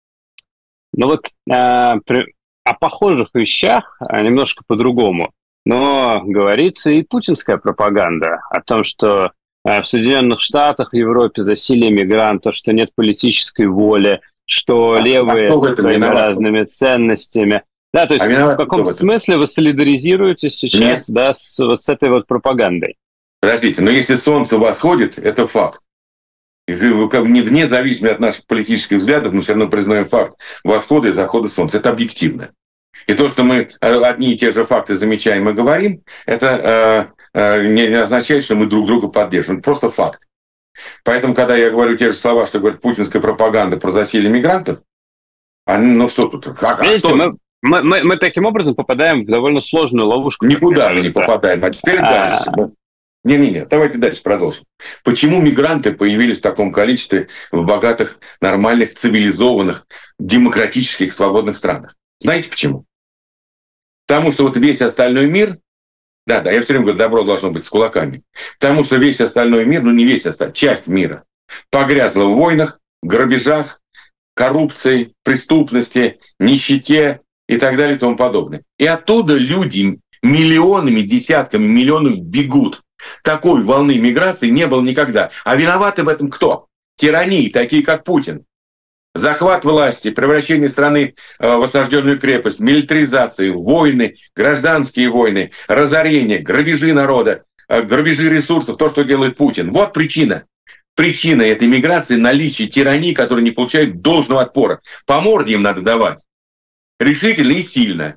Ну вот... Э, при... О похожих вещах немножко по-другому. Но говорится и путинская пропаганда о том, что в Соединенных Штатах, в Европе засилие мигрантов, что нет политической воли, что а, левые а со своими виноват? разными ценностями. Да, то есть а в каком-то смысле вы солидаризируетесь сейчас да, с, вот с этой вот пропагандой? Подождите, но если солнце восходит, это факт. И вне зависимости от наших политических взглядов, мы все равно признаем факт восхода и захода солнца. Это объективно. И то, что мы одни и те же факты замечаем и говорим, это э, э, не означает, что мы друг друга поддерживаем. Это просто факт. Поэтому, когда я говорю те же слова, что говорит путинская пропаганда про засилие мигрантов, они, ну что тут? А, Видите, что? Мы, мы, мы, мы таким образом попадаем в довольно сложную ловушку. Никуда мы не попадаем. А теперь а... дальше. Не-не-не, давайте дальше продолжим. Почему мигранты появились в таком количестве в богатых, нормальных, цивилизованных, демократических, свободных странах? Знаете почему? Потому что вот весь остальной мир, да-да, я все время говорю, добро должно быть с кулаками, потому что весь остальной мир, ну не весь остальной, часть мира, погрязла в войнах, грабежах, коррупции, преступности, нищете и так далее и тому подобное. И оттуда люди миллионами, десятками миллионов бегут. Такой волны миграции не было никогда. А виноваты в этом кто? Тирании, такие как Путин. Захват власти, превращение страны в осажденную крепость, милитаризация, войны, гражданские войны, разорение, грабежи народа, грабежи ресурсов, то, что делает Путин. Вот причина. Причина этой миграции – наличие тирании, которые не получают должного отпора. По морде им надо давать. Решительно и сильно.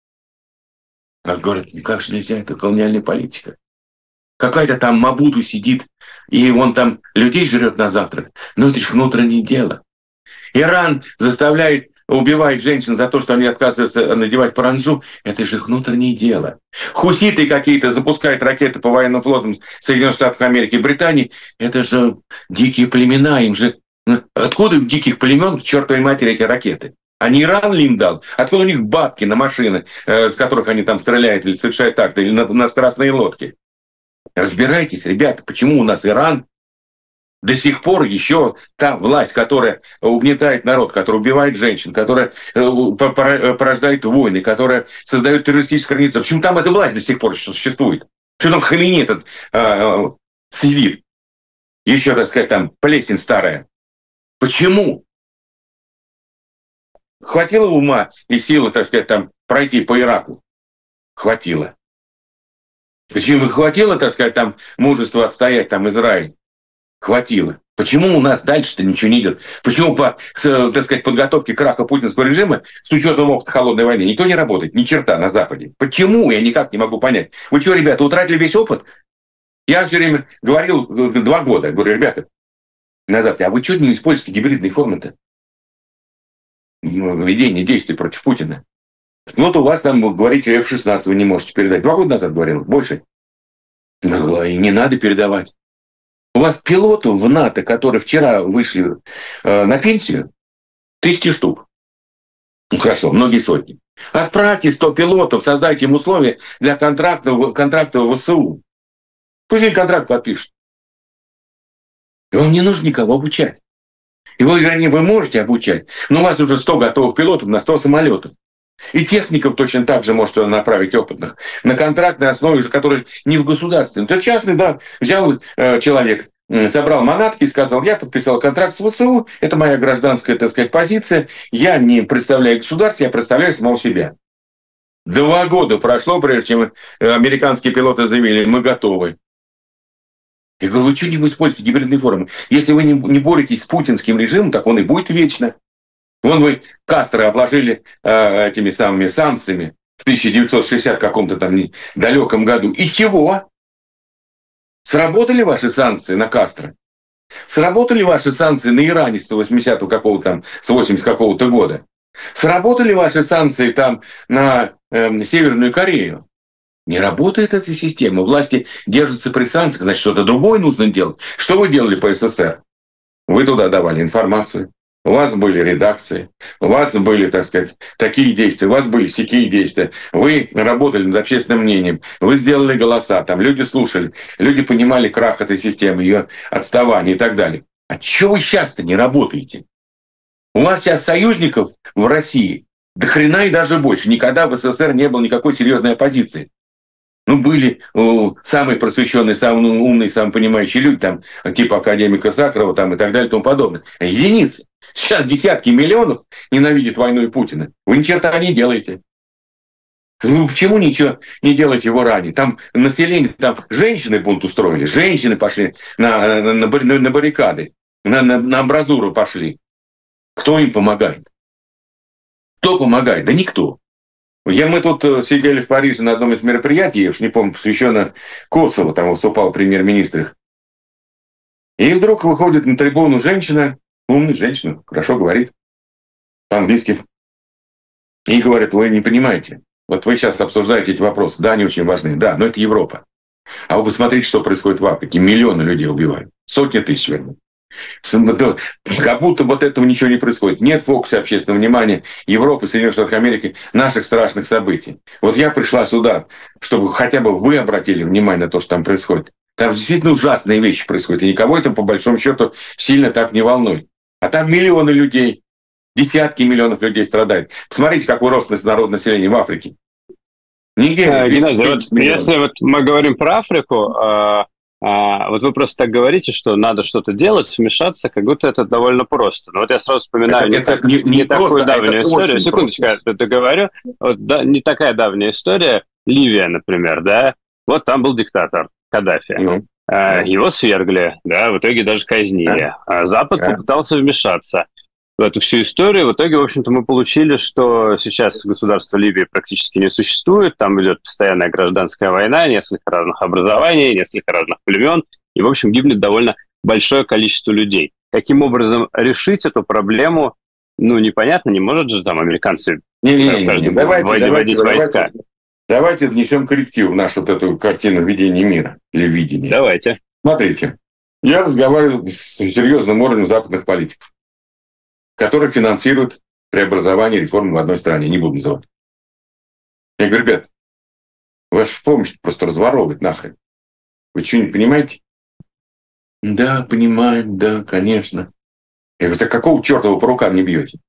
А говорят, как же нельзя, это колониальная политика. Какая-то там Мабуду сидит, и он там людей жрет на завтрак. Но это же внутреннее дело. Иран заставляет, убивает женщин за то, что они отказываются надевать паранджу. Это же их внутреннее дело. Хуситы какие-то запускают ракеты по военным флотам Соединенных Штатов Америки и Британии. Это же дикие племена. Им же... Откуда у диких племен, к чертовой матери, эти ракеты? А не Иран ли им дал? Откуда у них бабки на машины, э, с которых они там стреляют или совершают акты, или на, на красные лодки? Разбирайтесь, ребята, почему у нас Иран до сих пор еще та власть, которая угнетает народ, которая убивает женщин, которая э, порождает войны, которая создает террористические организации. Почему там эта власть до сих пор существует? Почему там Хамини этот э, сидит? Еще, так сказать, там плесень старая. Почему? Хватило ума и силы, так сказать, там пройти по Ираку? Хватило. Почему хватило, так сказать, там мужества отстоять там Израиль? Хватило. Почему у нас дальше-то ничего не идет? Почему по, так сказать, подготовке краха путинского режима с учетом опыта холодной войны никто не работает? Ни черта на Западе. Почему? Я никак не могу понять. Вы что, ребята, утратили весь опыт? Я все время говорил два года. Говорю, ребята, на Западе, а вы что не используете гибридные формы-то? Ведение действий против Путина. Вот у вас там, говорите, эф шестнадцать вы не можете передать. Два года назад говорил, больше. И не надо передавать. У вас пилотов в НАТО, которые вчера вышли э, на пенсию, тысячи штук. Ну хорошо, многие сотни. Отправьте сто пилотов, создайте им условия для контракта, контракта в ВСУ. Пусть они контракт подпишут. И вам не нужно никого обучать. И вы, вернее, вы можете обучать, но у вас уже сто готовых пилотов на сто самолетов. И техников точно так же можете направить опытных на контрактной основе, уже которые не в государственном. Это частный, да, взял э, человек, э, собрал манатки и сказал, я подписал контракт с ВСУ, это моя гражданская, так сказать, позиция, я не представляю государство, я представляю самого себя. Два года прошло, прежде чем американские пилоты заявили, мы готовы. Я говорю, вы что не используете гибридные формы? Если вы не, не боретесь с путинским режимом, так он и будет вечно. Вон вы Кастро обложили э, этими самыми санкциями в тысяча девятьсот шестидесятом каком-то там далеком году. И чего? Сработали ваши санкции на Кастро? Сработали ваши санкции на Иране с восьмидесятого какого-то там, с восьмидесятого какого-то года? Сработали ваши санкции там на э, Северную Корею? Не работает эта система. Власти держатся при санкциях, значит, что-то другое нужно делать. Что вы делали по СССР? Вы туда давали информацию. У вас были редакции, у вас были, так сказать, такие действия, у вас были всякие действия. Вы работали над общественным мнением, вы сделали голоса, там люди слушали, люди понимали крах этой системы, ее отставание и так далее. А чего вы сейчас-то не работаете? У вас сейчас союзников в России до хрена и даже больше. Никогда в СССР не было никакой серьезной оппозиции. Ну, были ну, самые просвещенные, самые умные, самые понимающие люди, там, типа академика Сахарова там, и так далее и тому подобное. Единицы. Сейчас десятки миллионов ненавидят войну и Путина. Вы ни черта не делаете. Вы почему ничего не делаете в Иране? Там население, там женщины бунт устроили, женщины пошли на, на, на, на баррикады, на, на, на амбразуру пошли. Кто им помогает? Кто помогает? Да никто. Я, мы тут сидели в Париже на одном из мероприятий, я уж не помню, посвященное Косово, там выступал премьер-министр. И вдруг выходит на трибуну женщина, умная женщина, хорошо говорит по-английски, и говорит, вы не понимаете, вот вы сейчас обсуждаете эти вопросы, да, они очень важны, да, но это Европа. А вы посмотрите, что происходит в Африке, миллионы людей убивают, сотни тысяч, вернее. Как будто вот этого ничего не происходит. Нет в фокусе общественного внимания Европы, Соединенных Штатов Америки, наших страшных событий. Вот я пришла сюда, чтобы хотя бы вы обратили внимание на то, что там происходит. Там действительно ужасные вещи происходят, и никого это, по большому счету, сильно так не волнует. А там миллионы людей, десятки миллионов людей страдают. Посмотрите, какой рост народного населения в Африке. Нигерия. Геннадий, вот если вот мы говорим про Африку, А, вот вы просто так говорите, что надо что-то делать, вмешаться, как будто это довольно просто. Но вот я сразу вспоминаю это, не, это, так, не, не, не такую просто, давнюю историю. Секундочку, я это договорю. Вот, да, не такая давняя история. Ливия, например, да. Вот там был диктатор Каддафи. Mm-hmm. А, его свергли, да, в итоге даже казнили. А Запад yeah. попытался вмешаться в эту всю историю. В итоге, в общем-то, мы получили, что сейчас государство Ливии практически не существует, там идет постоянная гражданская война, несколько разных образований, несколько разных племен, и, в общем, гибнет довольно большое количество людей. Каким образом решить эту проблему, ну, непонятно, не может же там американцы не, не, не, не, не. Давайте, вводить давайте, войска. Давайте, давайте внесем корректив в нашу вот эту картину видения мира, или видения. Давайте. Смотрите, я разговариваю с серьезным уровнем западных политиков, которые финансируют преобразование реформы в одной стране. Не буду называть. Я говорю, ребят, ваша помощь просто разворовывает нахрен. Вы что, не понимаете? Да, понимаем, да, конечно. Я говорю, так какого черта вы по рукам не бьете?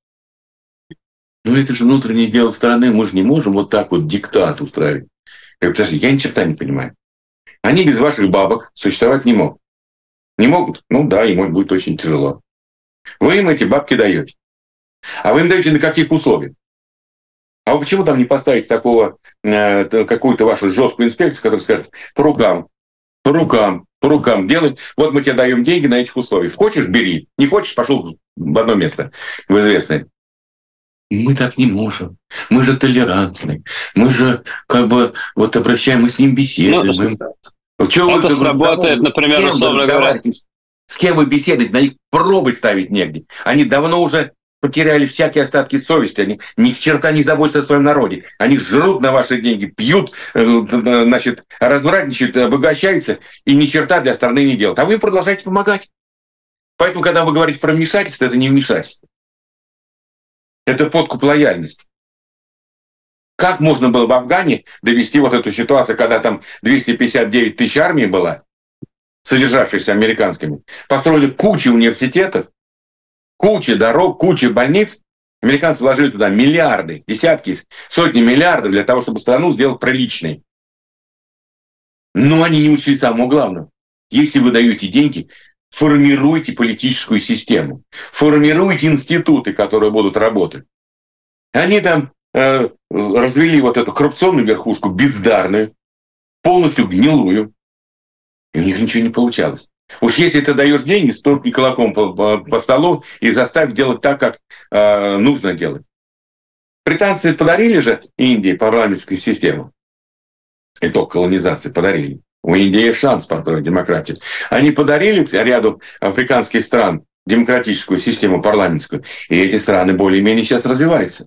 Ну, это же внутреннее дело страны, мы же не можем вот так вот диктат устраивать. Я говорю, подожди, я ни черта не понимаю. Они без ваших бабок существовать не могут. Не могут? Ну да, им будет очень тяжело. Вы им эти бабки даете. А вы им даете на каких условиях? А вы почему там не поставите такого, э, какую-то вашу жесткую инспекцию, которая скажет, по рукам, по рукам, по рукам делай. Вот мы тебе даем деньги на этих условиях. Хочешь, бери. Не хочешь, пошел в одно место, в известное. Мы так не можем. Мы же толерантны. Мы же как бы вот обращаем, мы с ним беседуем. Ну, это вы, сработает, вы, например, условно говоря. С кем вы беседуете? На них пробы ставить негде. Они давно уже потеряли всякие остатки совести, они ни черта не заботятся о своем народе. Они жрут на ваши деньги, пьют, значит, развратничают, обогащаются и ни черта для страны не делают. А вы продолжаете помогать. Поэтому, когда вы говорите про вмешательство, это не вмешательство. Это подкуп лояльности. Как можно было в Афгане довести вот эту ситуацию, когда там двести пятьдесят девять тысяч армии была, содержавшихся американскими, построили кучу университетов, куча дорог, куча больниц. Американцы вложили туда миллиарды, десятки, сотни миллиардов для того, чтобы страну сделать приличной. Но они не учли самого главного. Если вы даете деньги, формируйте политическую систему, формируйте институты, которые будут работать. Они там э, развели вот эту коррупционную верхушку, бездарную, полностью гнилую, и у них ничего не получалось. Уж если ты даешь деньги, стукни кулаком по, по, по столу и заставь делать так, как э, нужно делать. Британцы подарили же Индии парламентскую систему. Итог колонизации подарили. У Индии есть шанс построить демократию. Они подарили ряду африканских стран демократическую систему парламентскую, и эти страны более-менее сейчас развиваются.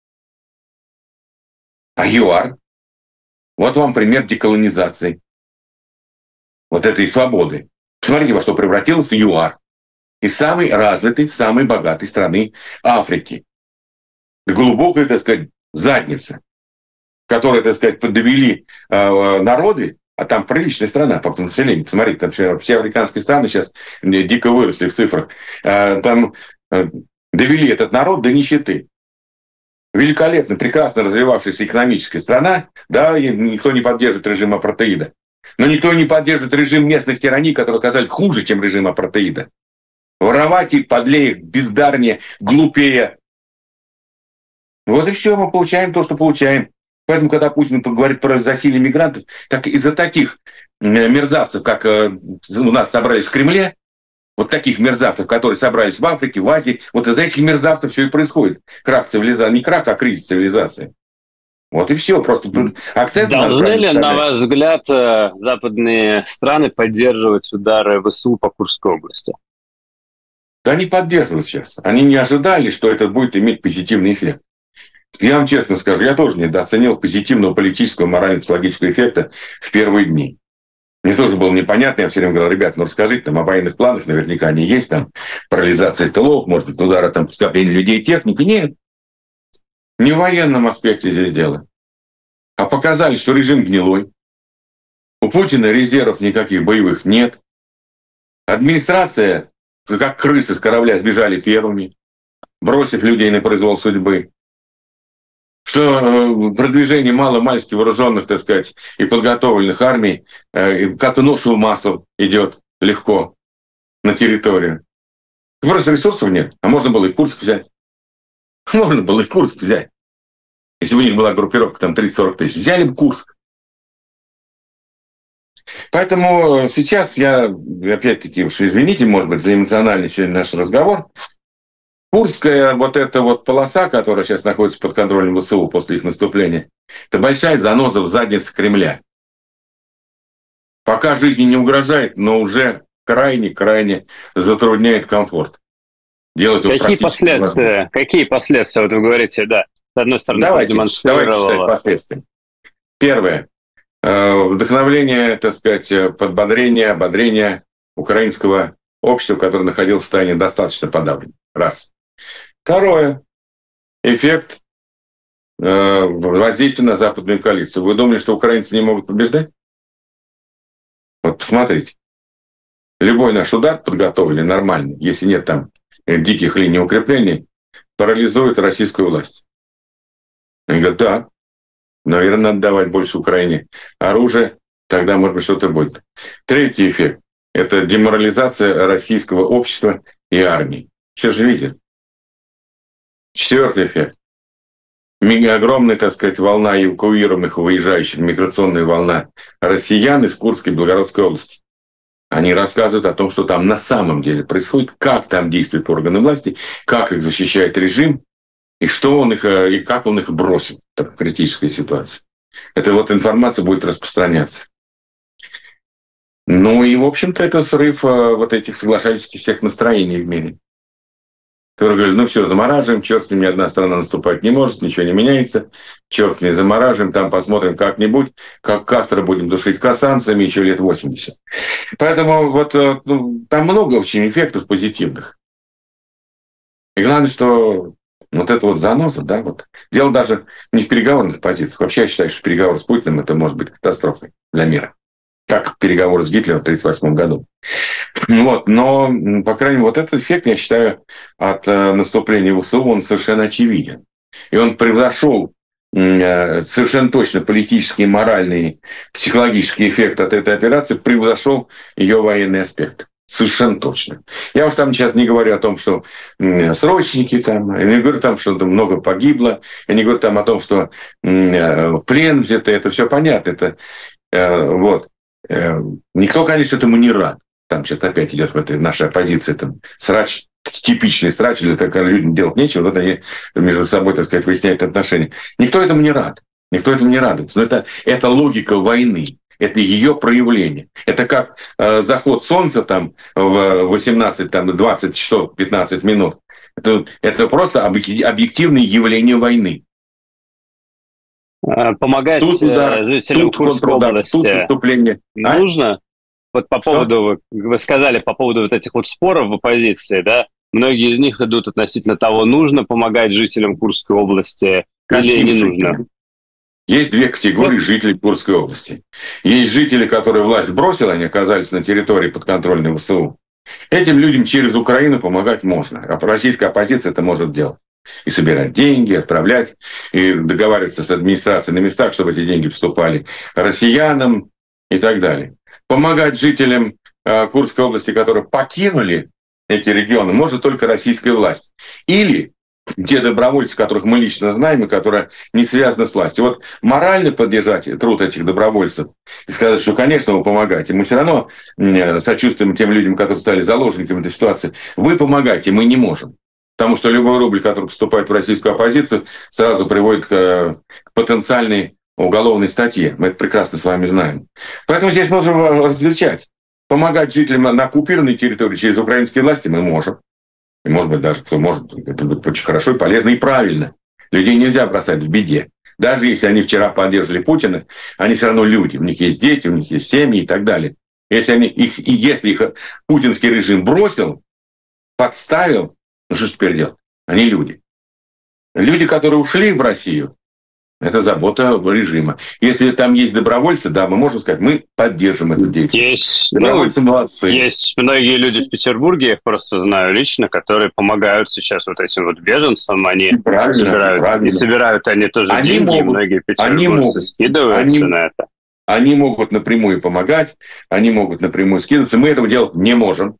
А ЮАР? Вот вам пример деколонизации. Вот этой свободы. Посмотрите, во что превратился ЮАР. Из самой развитой, самой богатой страны Африки. Глубокая, так сказать, задница, которой, так сказать, подвели э, народы, а там приличная страна по населению. Посмотрите, там все, все африканские страны сейчас дико выросли в цифрах. Э, там э, довели этот народ до нищеты. Великолепно, прекрасно развивавшаяся экономическая страна, да, и никто не поддерживает режим апартеида. Но никто не поддерживает режим местных тираний, которые оказались хуже, чем режим апартеида. Воровать их подлее, бездарнее, глупее. Вот и все, мы получаем то, что получаем. Поэтому, когда Путин говорит про засилие мигрантов, так из-за таких мерзавцев, как у нас собрались в Кремле, вот таких мерзавцев, которые собрались в Африке, в Азии, вот из-за этих мерзавцев все и происходит. Крах цивилизации, не крах, а кризис цивилизации. Вот и все. Просто акцент. Должны ли, на ваш взгляд, западные страны поддерживать удары ВСУ по Курской области? Да они поддерживают сейчас. Они не ожидали, что это будет иметь позитивный эффект. Я вам честно скажу, я тоже недооценил позитивного политического, морально-психологического эффекта в первые дни. Мне тоже было непонятно, я все время говорил, ребят, ну расскажите там о военных планах, наверняка они есть, там парализация тылов, может быть, удары, там, скопление людей и техники. Нет. Не в военном аспекте здесь дело. А показали, что режим гнилой. У Путина резервов никаких боевых нет. Администрация, как крысы с корабля, сбежали первыми, бросив людей на произвол судьбы. Что продвижение маломальски вооруженных, так сказать, и подготовленных армий, как и нож в масло, идет легко на территорию. Просто ресурсов нет. А можно было и Курск взять. Можно было и Курск взять. Если бы у них была группировка там тридцать-сорок тысяч. Взяли бы Курск. Поэтому сейчас я, опять-таки, уж извините, может быть, за эмоциональный сегодня наш разговор. Курская вот эта вот полоса, которая сейчас находится под контролем ВСУ после их наступления, это большая заноза в заднице Кремля. Пока жизни не угрожает, но уже крайне-крайне затрудняет комфорт. Делать Какие последствия? Какие последствия? Вот вы говорите, да, с одной стороны, давайте, давайте читать последствия. Первое. Вдохновление, так сказать, подбодрение, ободрение украинского общества, которое находилось в состоянии достаточно подавленного. Раз. Второе. Эффект э, воздействия на западную коалицию. Вы думали, что украинцы не могут побеждать? Вот посмотрите. Любой наш удар подготовленный, нормальный, если нет там диких линий укреплений, парализует российскую власть. Они говорят, да, наверное, надо давать больше Украине оружия, тогда, может быть, что-то будет. Третий эффект – это деморализация российского общества и армии. Все же видят. Четвертый эффект. Огромная, так сказать, волна эвакуируемых, выезжающих, миграционная волна россиян из Курской и Белгородской области. Они рассказывают о том, что там на самом деле происходит, как там действуют органы власти, как их защищает режим, и что он их, и как он их бросил в такой критической ситуации. Эта вот информация будет распространяться. Ну и, в общем-то, это срыв вот этих соглашательских всех настроений в мире. которые говорили, ну все, замораживаем, черт с ним, ни одна страна наступать не может, ничего не меняется, черт с ним, замораживаем, там посмотрим как-нибудь, как Кастро будем душить кассанцами еще лет восемьдесят. Поэтому вот ну, там много очень эффектов позитивных. И главное, что вот это вот заноза, да, вот. Дело даже не в переговорных позициях. Вообще я считаю, что переговор с Путиным это может быть катастрофой для мира. Как переговоры с Гитлером в тысяча девятьсот тридцать восьмом году. Вот, но, по крайней мере, вот этот эффект, я считаю, от э, наступления ВСУ, он совершенно очевиден. И он превзошел э, совершенно точно политический, моральный, психологический эффект от этой операции, превзошел ее военный аспект. Совершенно точно. Я уж там сейчас не говорю о том, что э, срочники там, я не говорю там, что там много погибло, я не говорю там о том, что э, в плен взято, это все понятно, это э, вот. Э, никто, конечно, этому не рад. Там сейчас опять идет в этой нашей оппозиции там срач, типичный срач, или так людям делать нечего, вот они между собой, так сказать, выясняют отношения. Никто этому не рад, никто этому не радуется. Но это, это логика войны, это ее проявление. Это как э, заход солнца там в восемнадцать, там, двадцать часов пятнадцать минут. Это, это просто объективное явление войны. Помогать тут удар, жителям тут Курской области тут наступление. нужно. А? Вот по поводу, Что? вы сказали по поводу вот этих вот споров в оппозиции, да, многие из них идут относительно того, нужно помогать жителям Курской области Каким или не жителям? Нужно. Есть две категории Все? жителей Курской области. Есть жители, которые власть бросила, они оказались на территории подконтрольной ВСУ. Этим людям через Украину помогать можно. А российская оппозиция это может делать. И собирать деньги, отправлять, и договариваться с администрацией на местах, чтобы эти деньги поступали россиянам и так далее. Помогать жителям э, Курской области, которые покинули эти регионы, может только российская власть. Или те добровольцы, которых мы лично знаем, и которые не связаны с властью. Вот морально поддержать труд этих добровольцев и сказать, что, конечно, вы помогаете. Мы все равно э, сочувствуем тем людям, которые стали заложниками этой ситуации. Вы помогаете, мы не можем. Потому что любой рубль, который поступает в российскую оппозицию, сразу приводит к, к потенциальной уголовной статье. Мы это прекрасно с вами знаем. Поэтому здесь можем различать. Помогать жителям на оккупированной территории через украинские власти мы можем. И, может быть, даже кто может, это будет очень хорошо и полезно, и правильно. Людей нельзя бросать в беде. Даже если они вчера поддерживали Путина, они все равно люди. У них есть дети, у них есть семьи и так далее. Если, они, их, и если их путинский режим бросил, подставил, ну что ж теперь делать? Они люди. Люди, которые ушли в Россию, это забота режима. Если там есть добровольцы, да, мы можем сказать, мы поддержим эту деятельность. Есть, добровольцы ну, молодцы. Есть многие люди в Петербурге, я их просто знаю лично, которые помогают сейчас вот этим вот беженцам. Они правильно, собирают, правильно. И собирают они тоже они деньги, могут, многие петербуржцы скидываются они, на это. Они могут напрямую помогать, они могут напрямую скидываться. Мы этого делать не можем.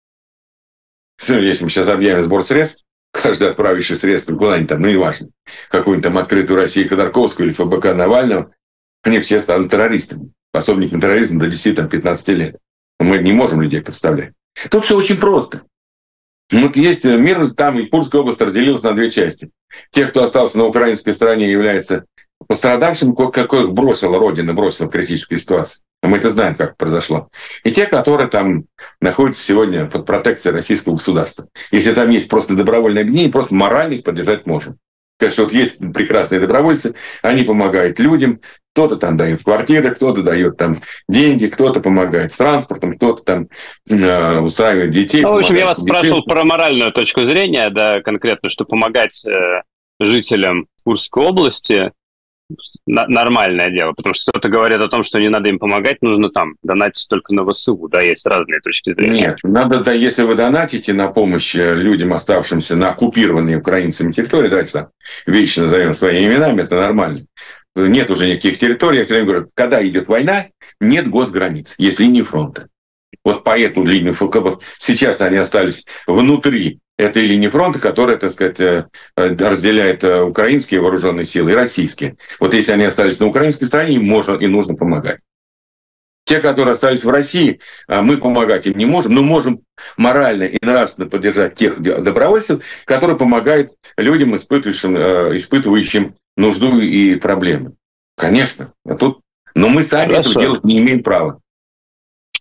Если мы сейчас объявим сбор средств, каждый отправивший средства куда-нибудь там, ну не важно, какую-нибудь там открытую Россию Ходорковскую или ФБК Навального, они все станут террористами. Пособниками терроризма до десяти-пятнадцати лет. Мы не можем людей подставлять. Тут все очень просто. Вот есть мир, там и Курская область разделилась на две части. Те, кто остался на украинской стороне, являются пострадавшим, какой их бросила Родина, бросила в критической ситуации. Мы это знаем, как это произошло. И те, которые там находятся сегодня под протекцией российского государства. Если там есть просто добровольные объединения, просто морально их поддержать можем. Конечно, вот есть прекрасные добровольцы, они помогают людям, кто-то там дает квартиры, кто-то дает там деньги, кто-то помогает с транспортом, кто-то там э, устраивает детей. Ну, в общем, я вас спрашивал про моральную точку зрения, да, конкретно, что помогать э, жителям Курской области нормальное дело, потому что кто-то говорит о том, что не надо им помогать, нужно там донатить только на ВСУ, да, есть разные точки зрения. Нет, надо, да, если вы донатите на помощь людям, оставшимся на оккупированной украинцами территории, давайте там вещи назовем своими именами, это нормально. Нет уже никаких территорий, я все время говорю, когда идет война, нет госграниц, есть линии фронта. Вот по эту линию фронта, сейчас они остались внутри этой линии фронта, которая, так сказать, разделяет украинские вооруженные силы и российские. Вот если они остались на украинской стороне, им можно и нужно помогать. Те, которые остались в России, мы помогать им не можем, но можем морально и нравственно поддержать тех добровольцев, которые помогают людям, испытывающим, испытывающим нужду и проблемы. Конечно. А тут... Но мы сами Хорошо. этого делать не имеем права.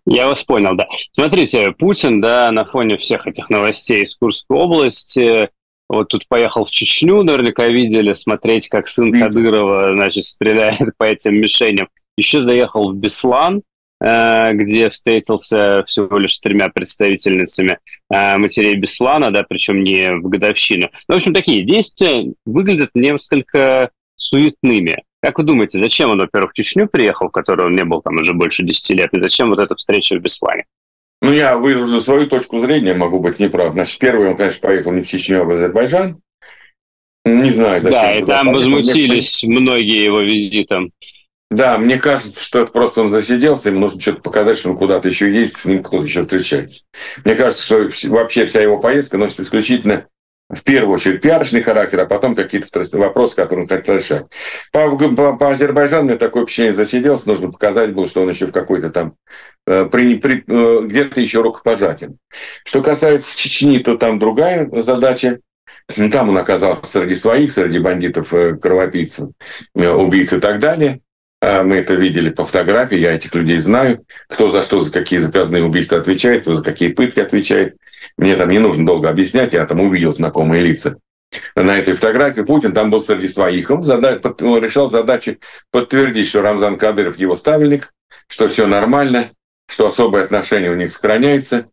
Я вас понял, да. Смотрите, Путин, да, на фоне всех этих новостей из Курской области, вот тут поехал в Чечню, наверняка видели, смотреть, как сын Кадырова, значит, стреляет по этим мишеням. Еще заехал в Беслан, где встретился всего лишь с тремя представительницами матерей Беслана, да, причем не в годовщину. Ну, в общем, такие действия выглядят несколько суетными. Как вы думаете, зачем он, во-первых, в Чечню приехал, в которой он не был там уже больше десяти лет, и зачем вот эта встреча в Беслане? Ну, я выражу свою точку зрения, могу быть неправ. Значит, первый он, конечно, поехал не в Чечню, а в Азербайджан. Не знаю, зачем. Да, и там возмутились многие его визитом. Да, мне кажется, что это просто он засиделся, ему нужно что-то показать, что он куда-то еще есть, с ним кто-то еще встречается. Мне кажется, что вообще вся его поездка носит исключительно, в первую очередь, пиарочный характер, а потом какие-то вопросы, которые он хотел решать. По, по, по Азербайджану мне такое впечатление засиделся, нужно показать было, что он еще в какой-то там, э, при, при, э, где-то еще рукопожатием. Что касается Чечни, то там другая задача. Там он оказался среди своих, среди бандитов, кровопийцев, убийц и так далее. Мы это видели по фотографии, я этих людей знаю, кто за что, за какие заказные убийства отвечает, кто за какие пытки отвечает. Мне там не нужно долго объяснять, я там увидел знакомые лица. На этой фотографии Путин там был среди своих. Он, зада... он решал задачу подтвердить, что Рамзан Кадыров его ставленник, что все нормально, что особое отношение у них сохраняется.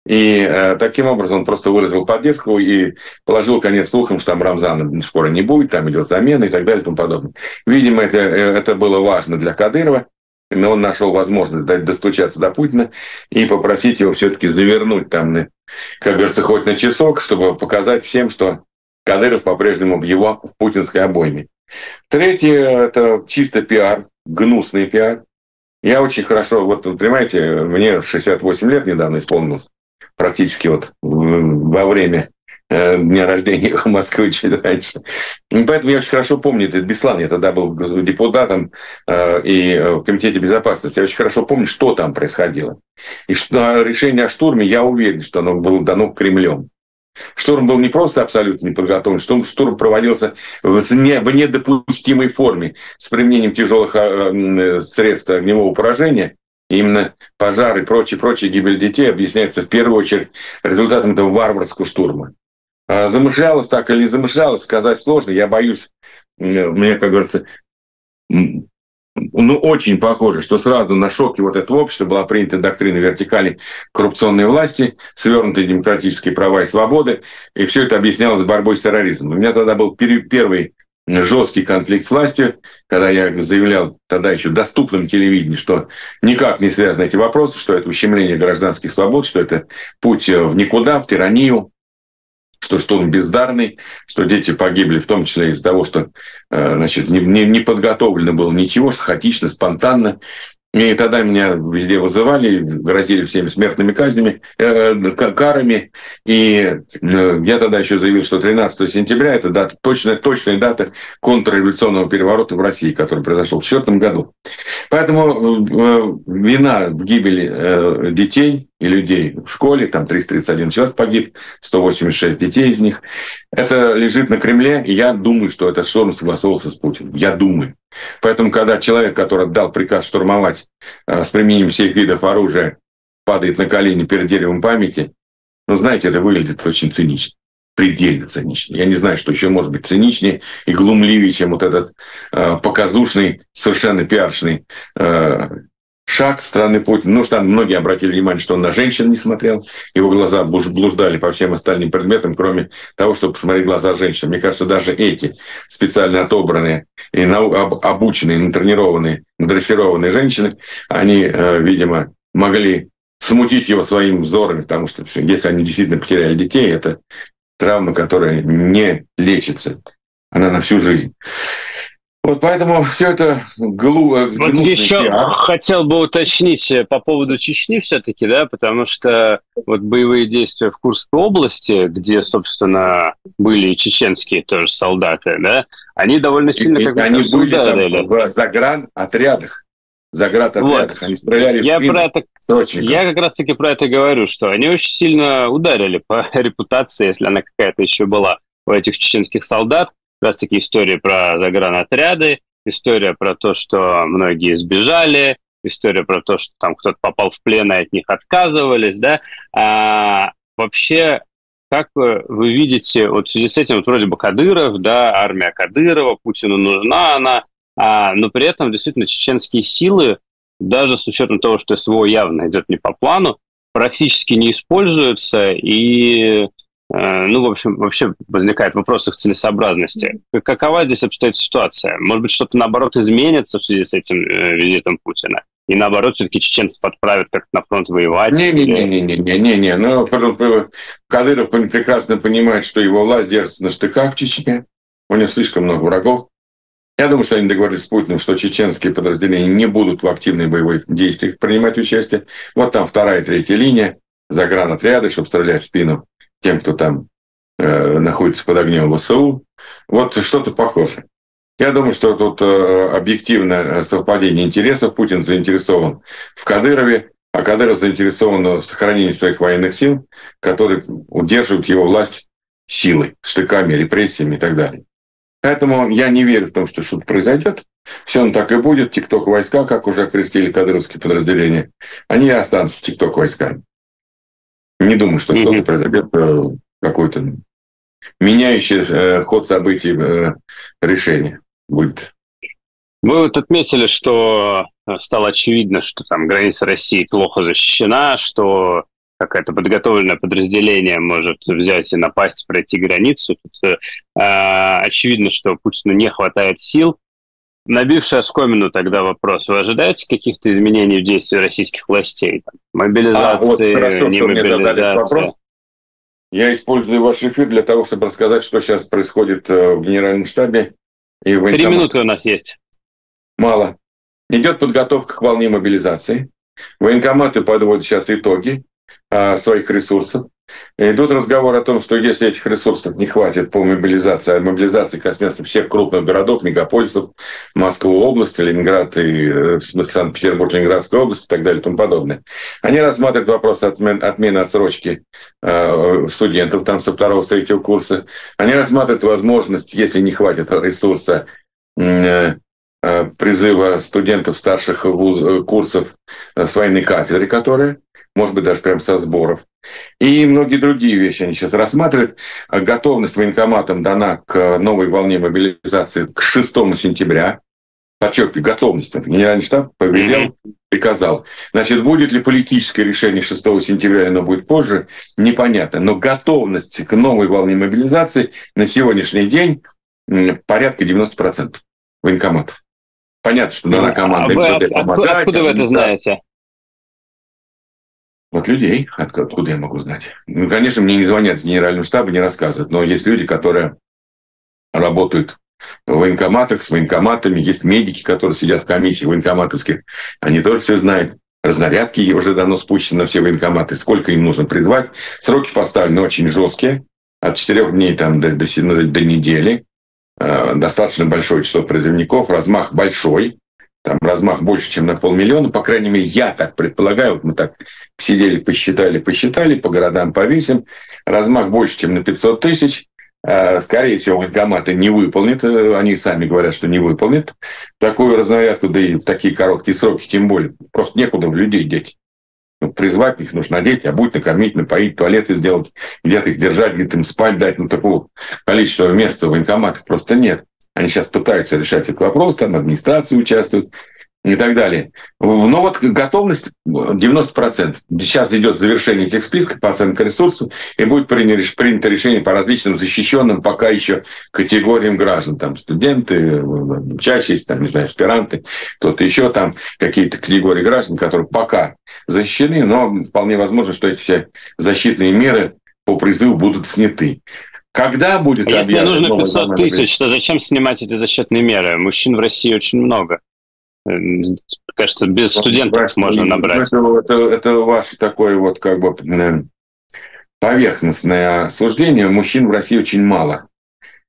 И э, таким образом он просто выразил поддержку и положил конец слухам, что там Рамзана скоро не будет, там идет замена и так далее и тому подобное. Видимо, это, это было важно для Кадырова, но он нашел возможность достучаться до Путина и попросить его все-таки завернуть там, как говорится, хоть на часок, чтобы показать всем, что Кадыров по-прежнему в его в путинской обойме. Третье – это чисто пиар, гнусный пиар. Я очень хорошо, вот понимаете, мне шестьдесят восемь лет недавно исполнилось, практически вот во время э, дня рождения Москвы чуть раньше. И поэтому я очень хорошо помню этот Беслан. Я тогда был депутатом э, и в Комитете безопасности. Я очень хорошо помню, что там происходило. И что решение о штурме, я уверен, что оно было дано Кремлем. Штурм был не просто абсолютно не подготовлен, штурм, штурм проводился в, не, в недопустимой форме с применением тяжелых э, средств огневого поражения. И именно пожары и прочие, прочие гибель детей объясняется в первую очередь результатом этого варварского штурма. Замышлялось так или не замышлялось, сказать сложно. Я боюсь, мне, как говорится, ну, очень похоже, что сразу на шоке вот этого общества была принята доктрина вертикали коррупционной власти, свернутые демократические права и свободы, и все это объяснялось борьбой с терроризмом. У меня тогда был первый жесткий конфликт с властью, когда я заявлял тогда еще доступным телевидению, что никак не связаны эти вопросы, что это ущемление гражданских свобод, что это путь в никуда, в тиранию, что штурм бездарный, что дети погибли в том числе из-за того, что значит, не, не, не подготовлено было ничего, что хаотично, спонтанно. И тогда меня везде вызывали, грозили всеми смертными казнями, э, карами. И э, я тогда еще заявил, что тринадцатого сентября – это дата, точная, точная дата контрреволюционного переворота в России, который произошел в две тысячи четвёртом году. Поэтому э, вина в гибели э, детей и людей в школе, там триста тридцать один человек погиб, сто восемьдесят шесть детей из них, это лежит на Кремле, и я думаю, что этот штурм согласовывался с Путиным. Я думаю. Поэтому, когда человек, который дал приказ штурмовать э, с применением всех видов оружия, падает на колени перед деревом памяти, ну, знаете, это выглядит очень цинично, предельно цинично. Я не знаю, что еще может быть циничнее и глумливее, чем вот этот э, показушный, совершенно пиаршный э, шаг страны Путина. Ну, что там многие обратили внимание, что он на женщин не смотрел. Его глаза блуждали по всем остальным предметам, кроме того, чтобы посмотреть глаза женщин. Мне кажется, даже эти специально отобранные и обученные, натренированные, надрессированные женщины, они, видимо, могли смутить его своими взорами, потому что если они действительно потеряли детей, это травма, которая не лечится. Она на всю жизнь. Вот поэтому все это глупо. Вот еще пиар. Хотел бы уточнить по поводу Чечни все-таки, да, потому что вот боевые действия в Курской области, где, собственно, были и чеченские тоже солдаты, да, они довольно сильно и, как они были там в загранотрядах. Загранотрядах. Вот. Они стреляли я в спину про это, Я как раз-таки про это говорю, что они очень сильно ударили по репутации, если она какая-то еще была у этих чеченских солдат. Как раз таки история про загранотряды, история про то, что многие сбежали, история про то, что там кто-то попал в плен, и от них отказывались, да. А, вообще, как вы видите, вот в связи с этим, вот вроде бы Кадыров, да, армия Кадырова, Путину нужна она, а, но при этом действительно чеченские силы, даже с учетом того, что СВО явно идет не по плану, практически не используются, и, э, ну, в общем, вообще возникает вопрос их целесообразности. Какова здесь обстоит ситуация? Может быть, что-то, наоборот, изменится в связи с этим э, визитом Путина? И, наоборот, все-таки чеченцев отправят как-то на фронт воевать? Не-не-не-не-не-не-не. Ну, Кадыров прекрасно понимает, что его власть держится на штыках в Чечне. У него слишком много врагов. Я думаю, что они договорились с Путиным, что чеченские подразделения не будут в активной боевой действиях принимать участие. Вот там вторая и третья линия, загранотряды, чтобы стрелять в спину тем, кто там э, находится под огнем ВСУ. Вот что-то похожее. Я думаю, что тут э, объективное совпадение интересов. Путин заинтересован в Кадырове, а Кадыров заинтересован в сохранении своих военных сил, которые удерживают его власть силой, штыками, репрессиями и так далее. Поэтому я не верю в том, что что-то произойдет. Все он так и будет. Тикток-войска, как уже окрестили кадыровские подразделения, они останутся тикток-войсками. Не думаю, что mm-hmm. что-то произойдет, какое-то меняющее ход событий решение будет. Вы вот отметили, что стало очевидно, что там граница России плохо защищена, что какое-то подготовленное подразделение может взять и напасть, пройти границу. Тут, э, очевидно, что Путину не хватает сил. Набивший оскомину тогда вопрос. Вы ожидаете каких-то изменений в действии российских властей? Там, мобилизации, а, вот хорошо, не что мне задали вопрос. Я использую ваш эфир для того, чтобы рассказать, что сейчас происходит в Генеральном штабе и в военкомате. Три минуты у нас есть. Мало. Идет подготовка к волне мобилизации. Военкоматы подводят сейчас итоги своих ресурсов. И идут разговоры о том, что если этих ресурсов не хватит по мобилизации, а мобилизация коснется всех крупных городов, мегаполисов, Москвы области, Ленинград и в смысле Санкт-Петербург, Ленинградская область и так далее и тому подобное. Они рассматривают вопрос отмен, отмены отсрочки э, студентов там со второго, с третьего курса. Они рассматривают возможность, если не хватит ресурса, э, э, призыва студентов старших вуз, курсов э, с военной кафедры, которые может быть, даже прямо со сборов. И многие другие вещи они сейчас рассматривают. Готовность военкоматам дана к новой волне мобилизации к шестому сентября. Подчеркиваю, готовность. Это Генеральный штаб повелел, приказал. Значит, будет ли политическое решение шестого сентября, или оно будет позже, непонятно. Но готовность к новой волне мобилизации на сегодняшний день порядка девяносто процентов военкоматов. Понятно, что дана команда. А вы, откуда, откуда вы это знаете? Вот людей, откуда я могу знать? Ну, конечно, мне не звонят с Генерального штаба, не рассказывают, но есть люди, которые работают в военкоматах, с военкоматами, есть медики, которые сидят в комиссии военкоматовских, они тоже все знают. Разнарядки уже давно спущены на все военкоматы, сколько им нужно призвать. Сроки поставлены очень жесткие, от четырех дней там, до, до, до недели. Достаточно большое число призывников, размах большой. Там размах больше, чем на полмиллиона. По крайней мере, я так предполагаю. Вот мы так сидели, посчитали, посчитали, по городам повесим. Размах больше, чем на пятьсот тысяч. Скорее всего, военкоматы не выполнят. Они сами говорят, что не выполнят такую разнарядку, да и в такие короткие сроки, тем более. Просто некуда людей деть. Призвать их нужно одеть, обуть, накормить, напоить, туалеты сделать, где-то их держать, где-то им спать дать. Ну, такого количества места в военкоматах просто нет. Они сейчас пытаются решать этот вопрос, там администрация участвует и так далее. Но вот готовность девяносто процентов. Сейчас идет завершение этих списков по оценке ресурсов, и будет принято решение по различным защищенным пока еще категориям граждан. Там студенты, учащиеся, там, не знаю, аспиранты, кто-то еще там, какие-то категории граждан, которые пока защищены, но вполне возможно, что эти все защитные меры по призыву будут сняты. Когда будет а если нужно пятьсот тысяч, то зачем снимать эти защитные меры? Мужчин в России очень много. Кажется, без студентов Ваш, можно набрать. Это, это, это ваше такое вот как бы поверхностное суждение. Мужчин в России очень мало.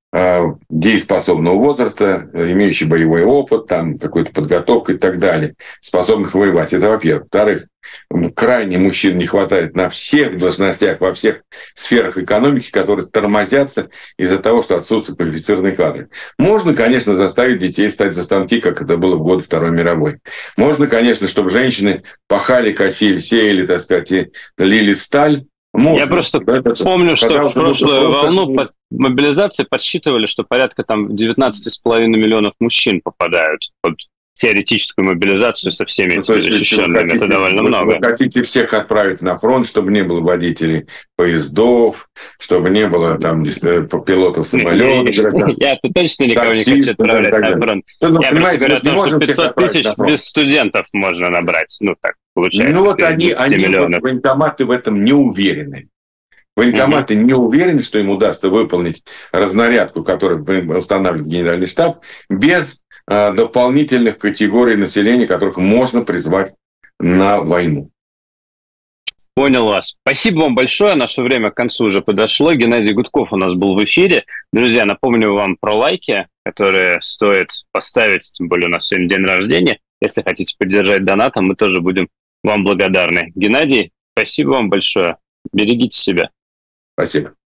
дееспособного возраста, имеющих боевой опыт, там, какую-то подготовку и так далее, способных воевать. Это во-первых. Во-вторых, крайне мужчин не хватает на всех должностях, во всех сферах экономики, которые тормозятся из-за того, что отсутствуют квалифицированные кадры. Можно, конечно, заставить детей встать за станки, как это было в годы Второй мировой. Можно, конечно, чтобы женщины пахали, косили, сеяли, так сказать, и лили сталь. Можно. Я просто это, помню, что в прошлую просто... волну под мобилизации подсчитывали, что порядка там девятнадцать с половиной миллионов мужчин попадают под теоретическую мобилизацию со всеми ну, этими защищенными. Хотите, это довольно вы, много. Вы хотите всех отправить на фронт, чтобы не было водителей поездов, чтобы не было там пилотов самолетов. Я точно никого не хочу отправлять на фронт. Я просто говорю о том, что пятьсот тысяч без студентов можно набрать. Ну, так получается. Ну, вот они, они военкоматы в этом не уверены. Военкоматы mm-hmm. не уверены, что им удастся выполнить разнарядку, которую устанавливает Генеральный штаб, без э, дополнительных категорий населения, которых можно призвать на войну. Понял вас. Спасибо вам большое. Наше время к концу уже подошло. Геннадий Гудков у нас был в эфире. Друзья, напомню вам про лайки, которые стоит поставить, тем более у нас сегодня день рождения. Если хотите поддержать донатом, мы тоже будем вам благодарны. Геннадий, спасибо вам большое. Берегите себя. Спасибо.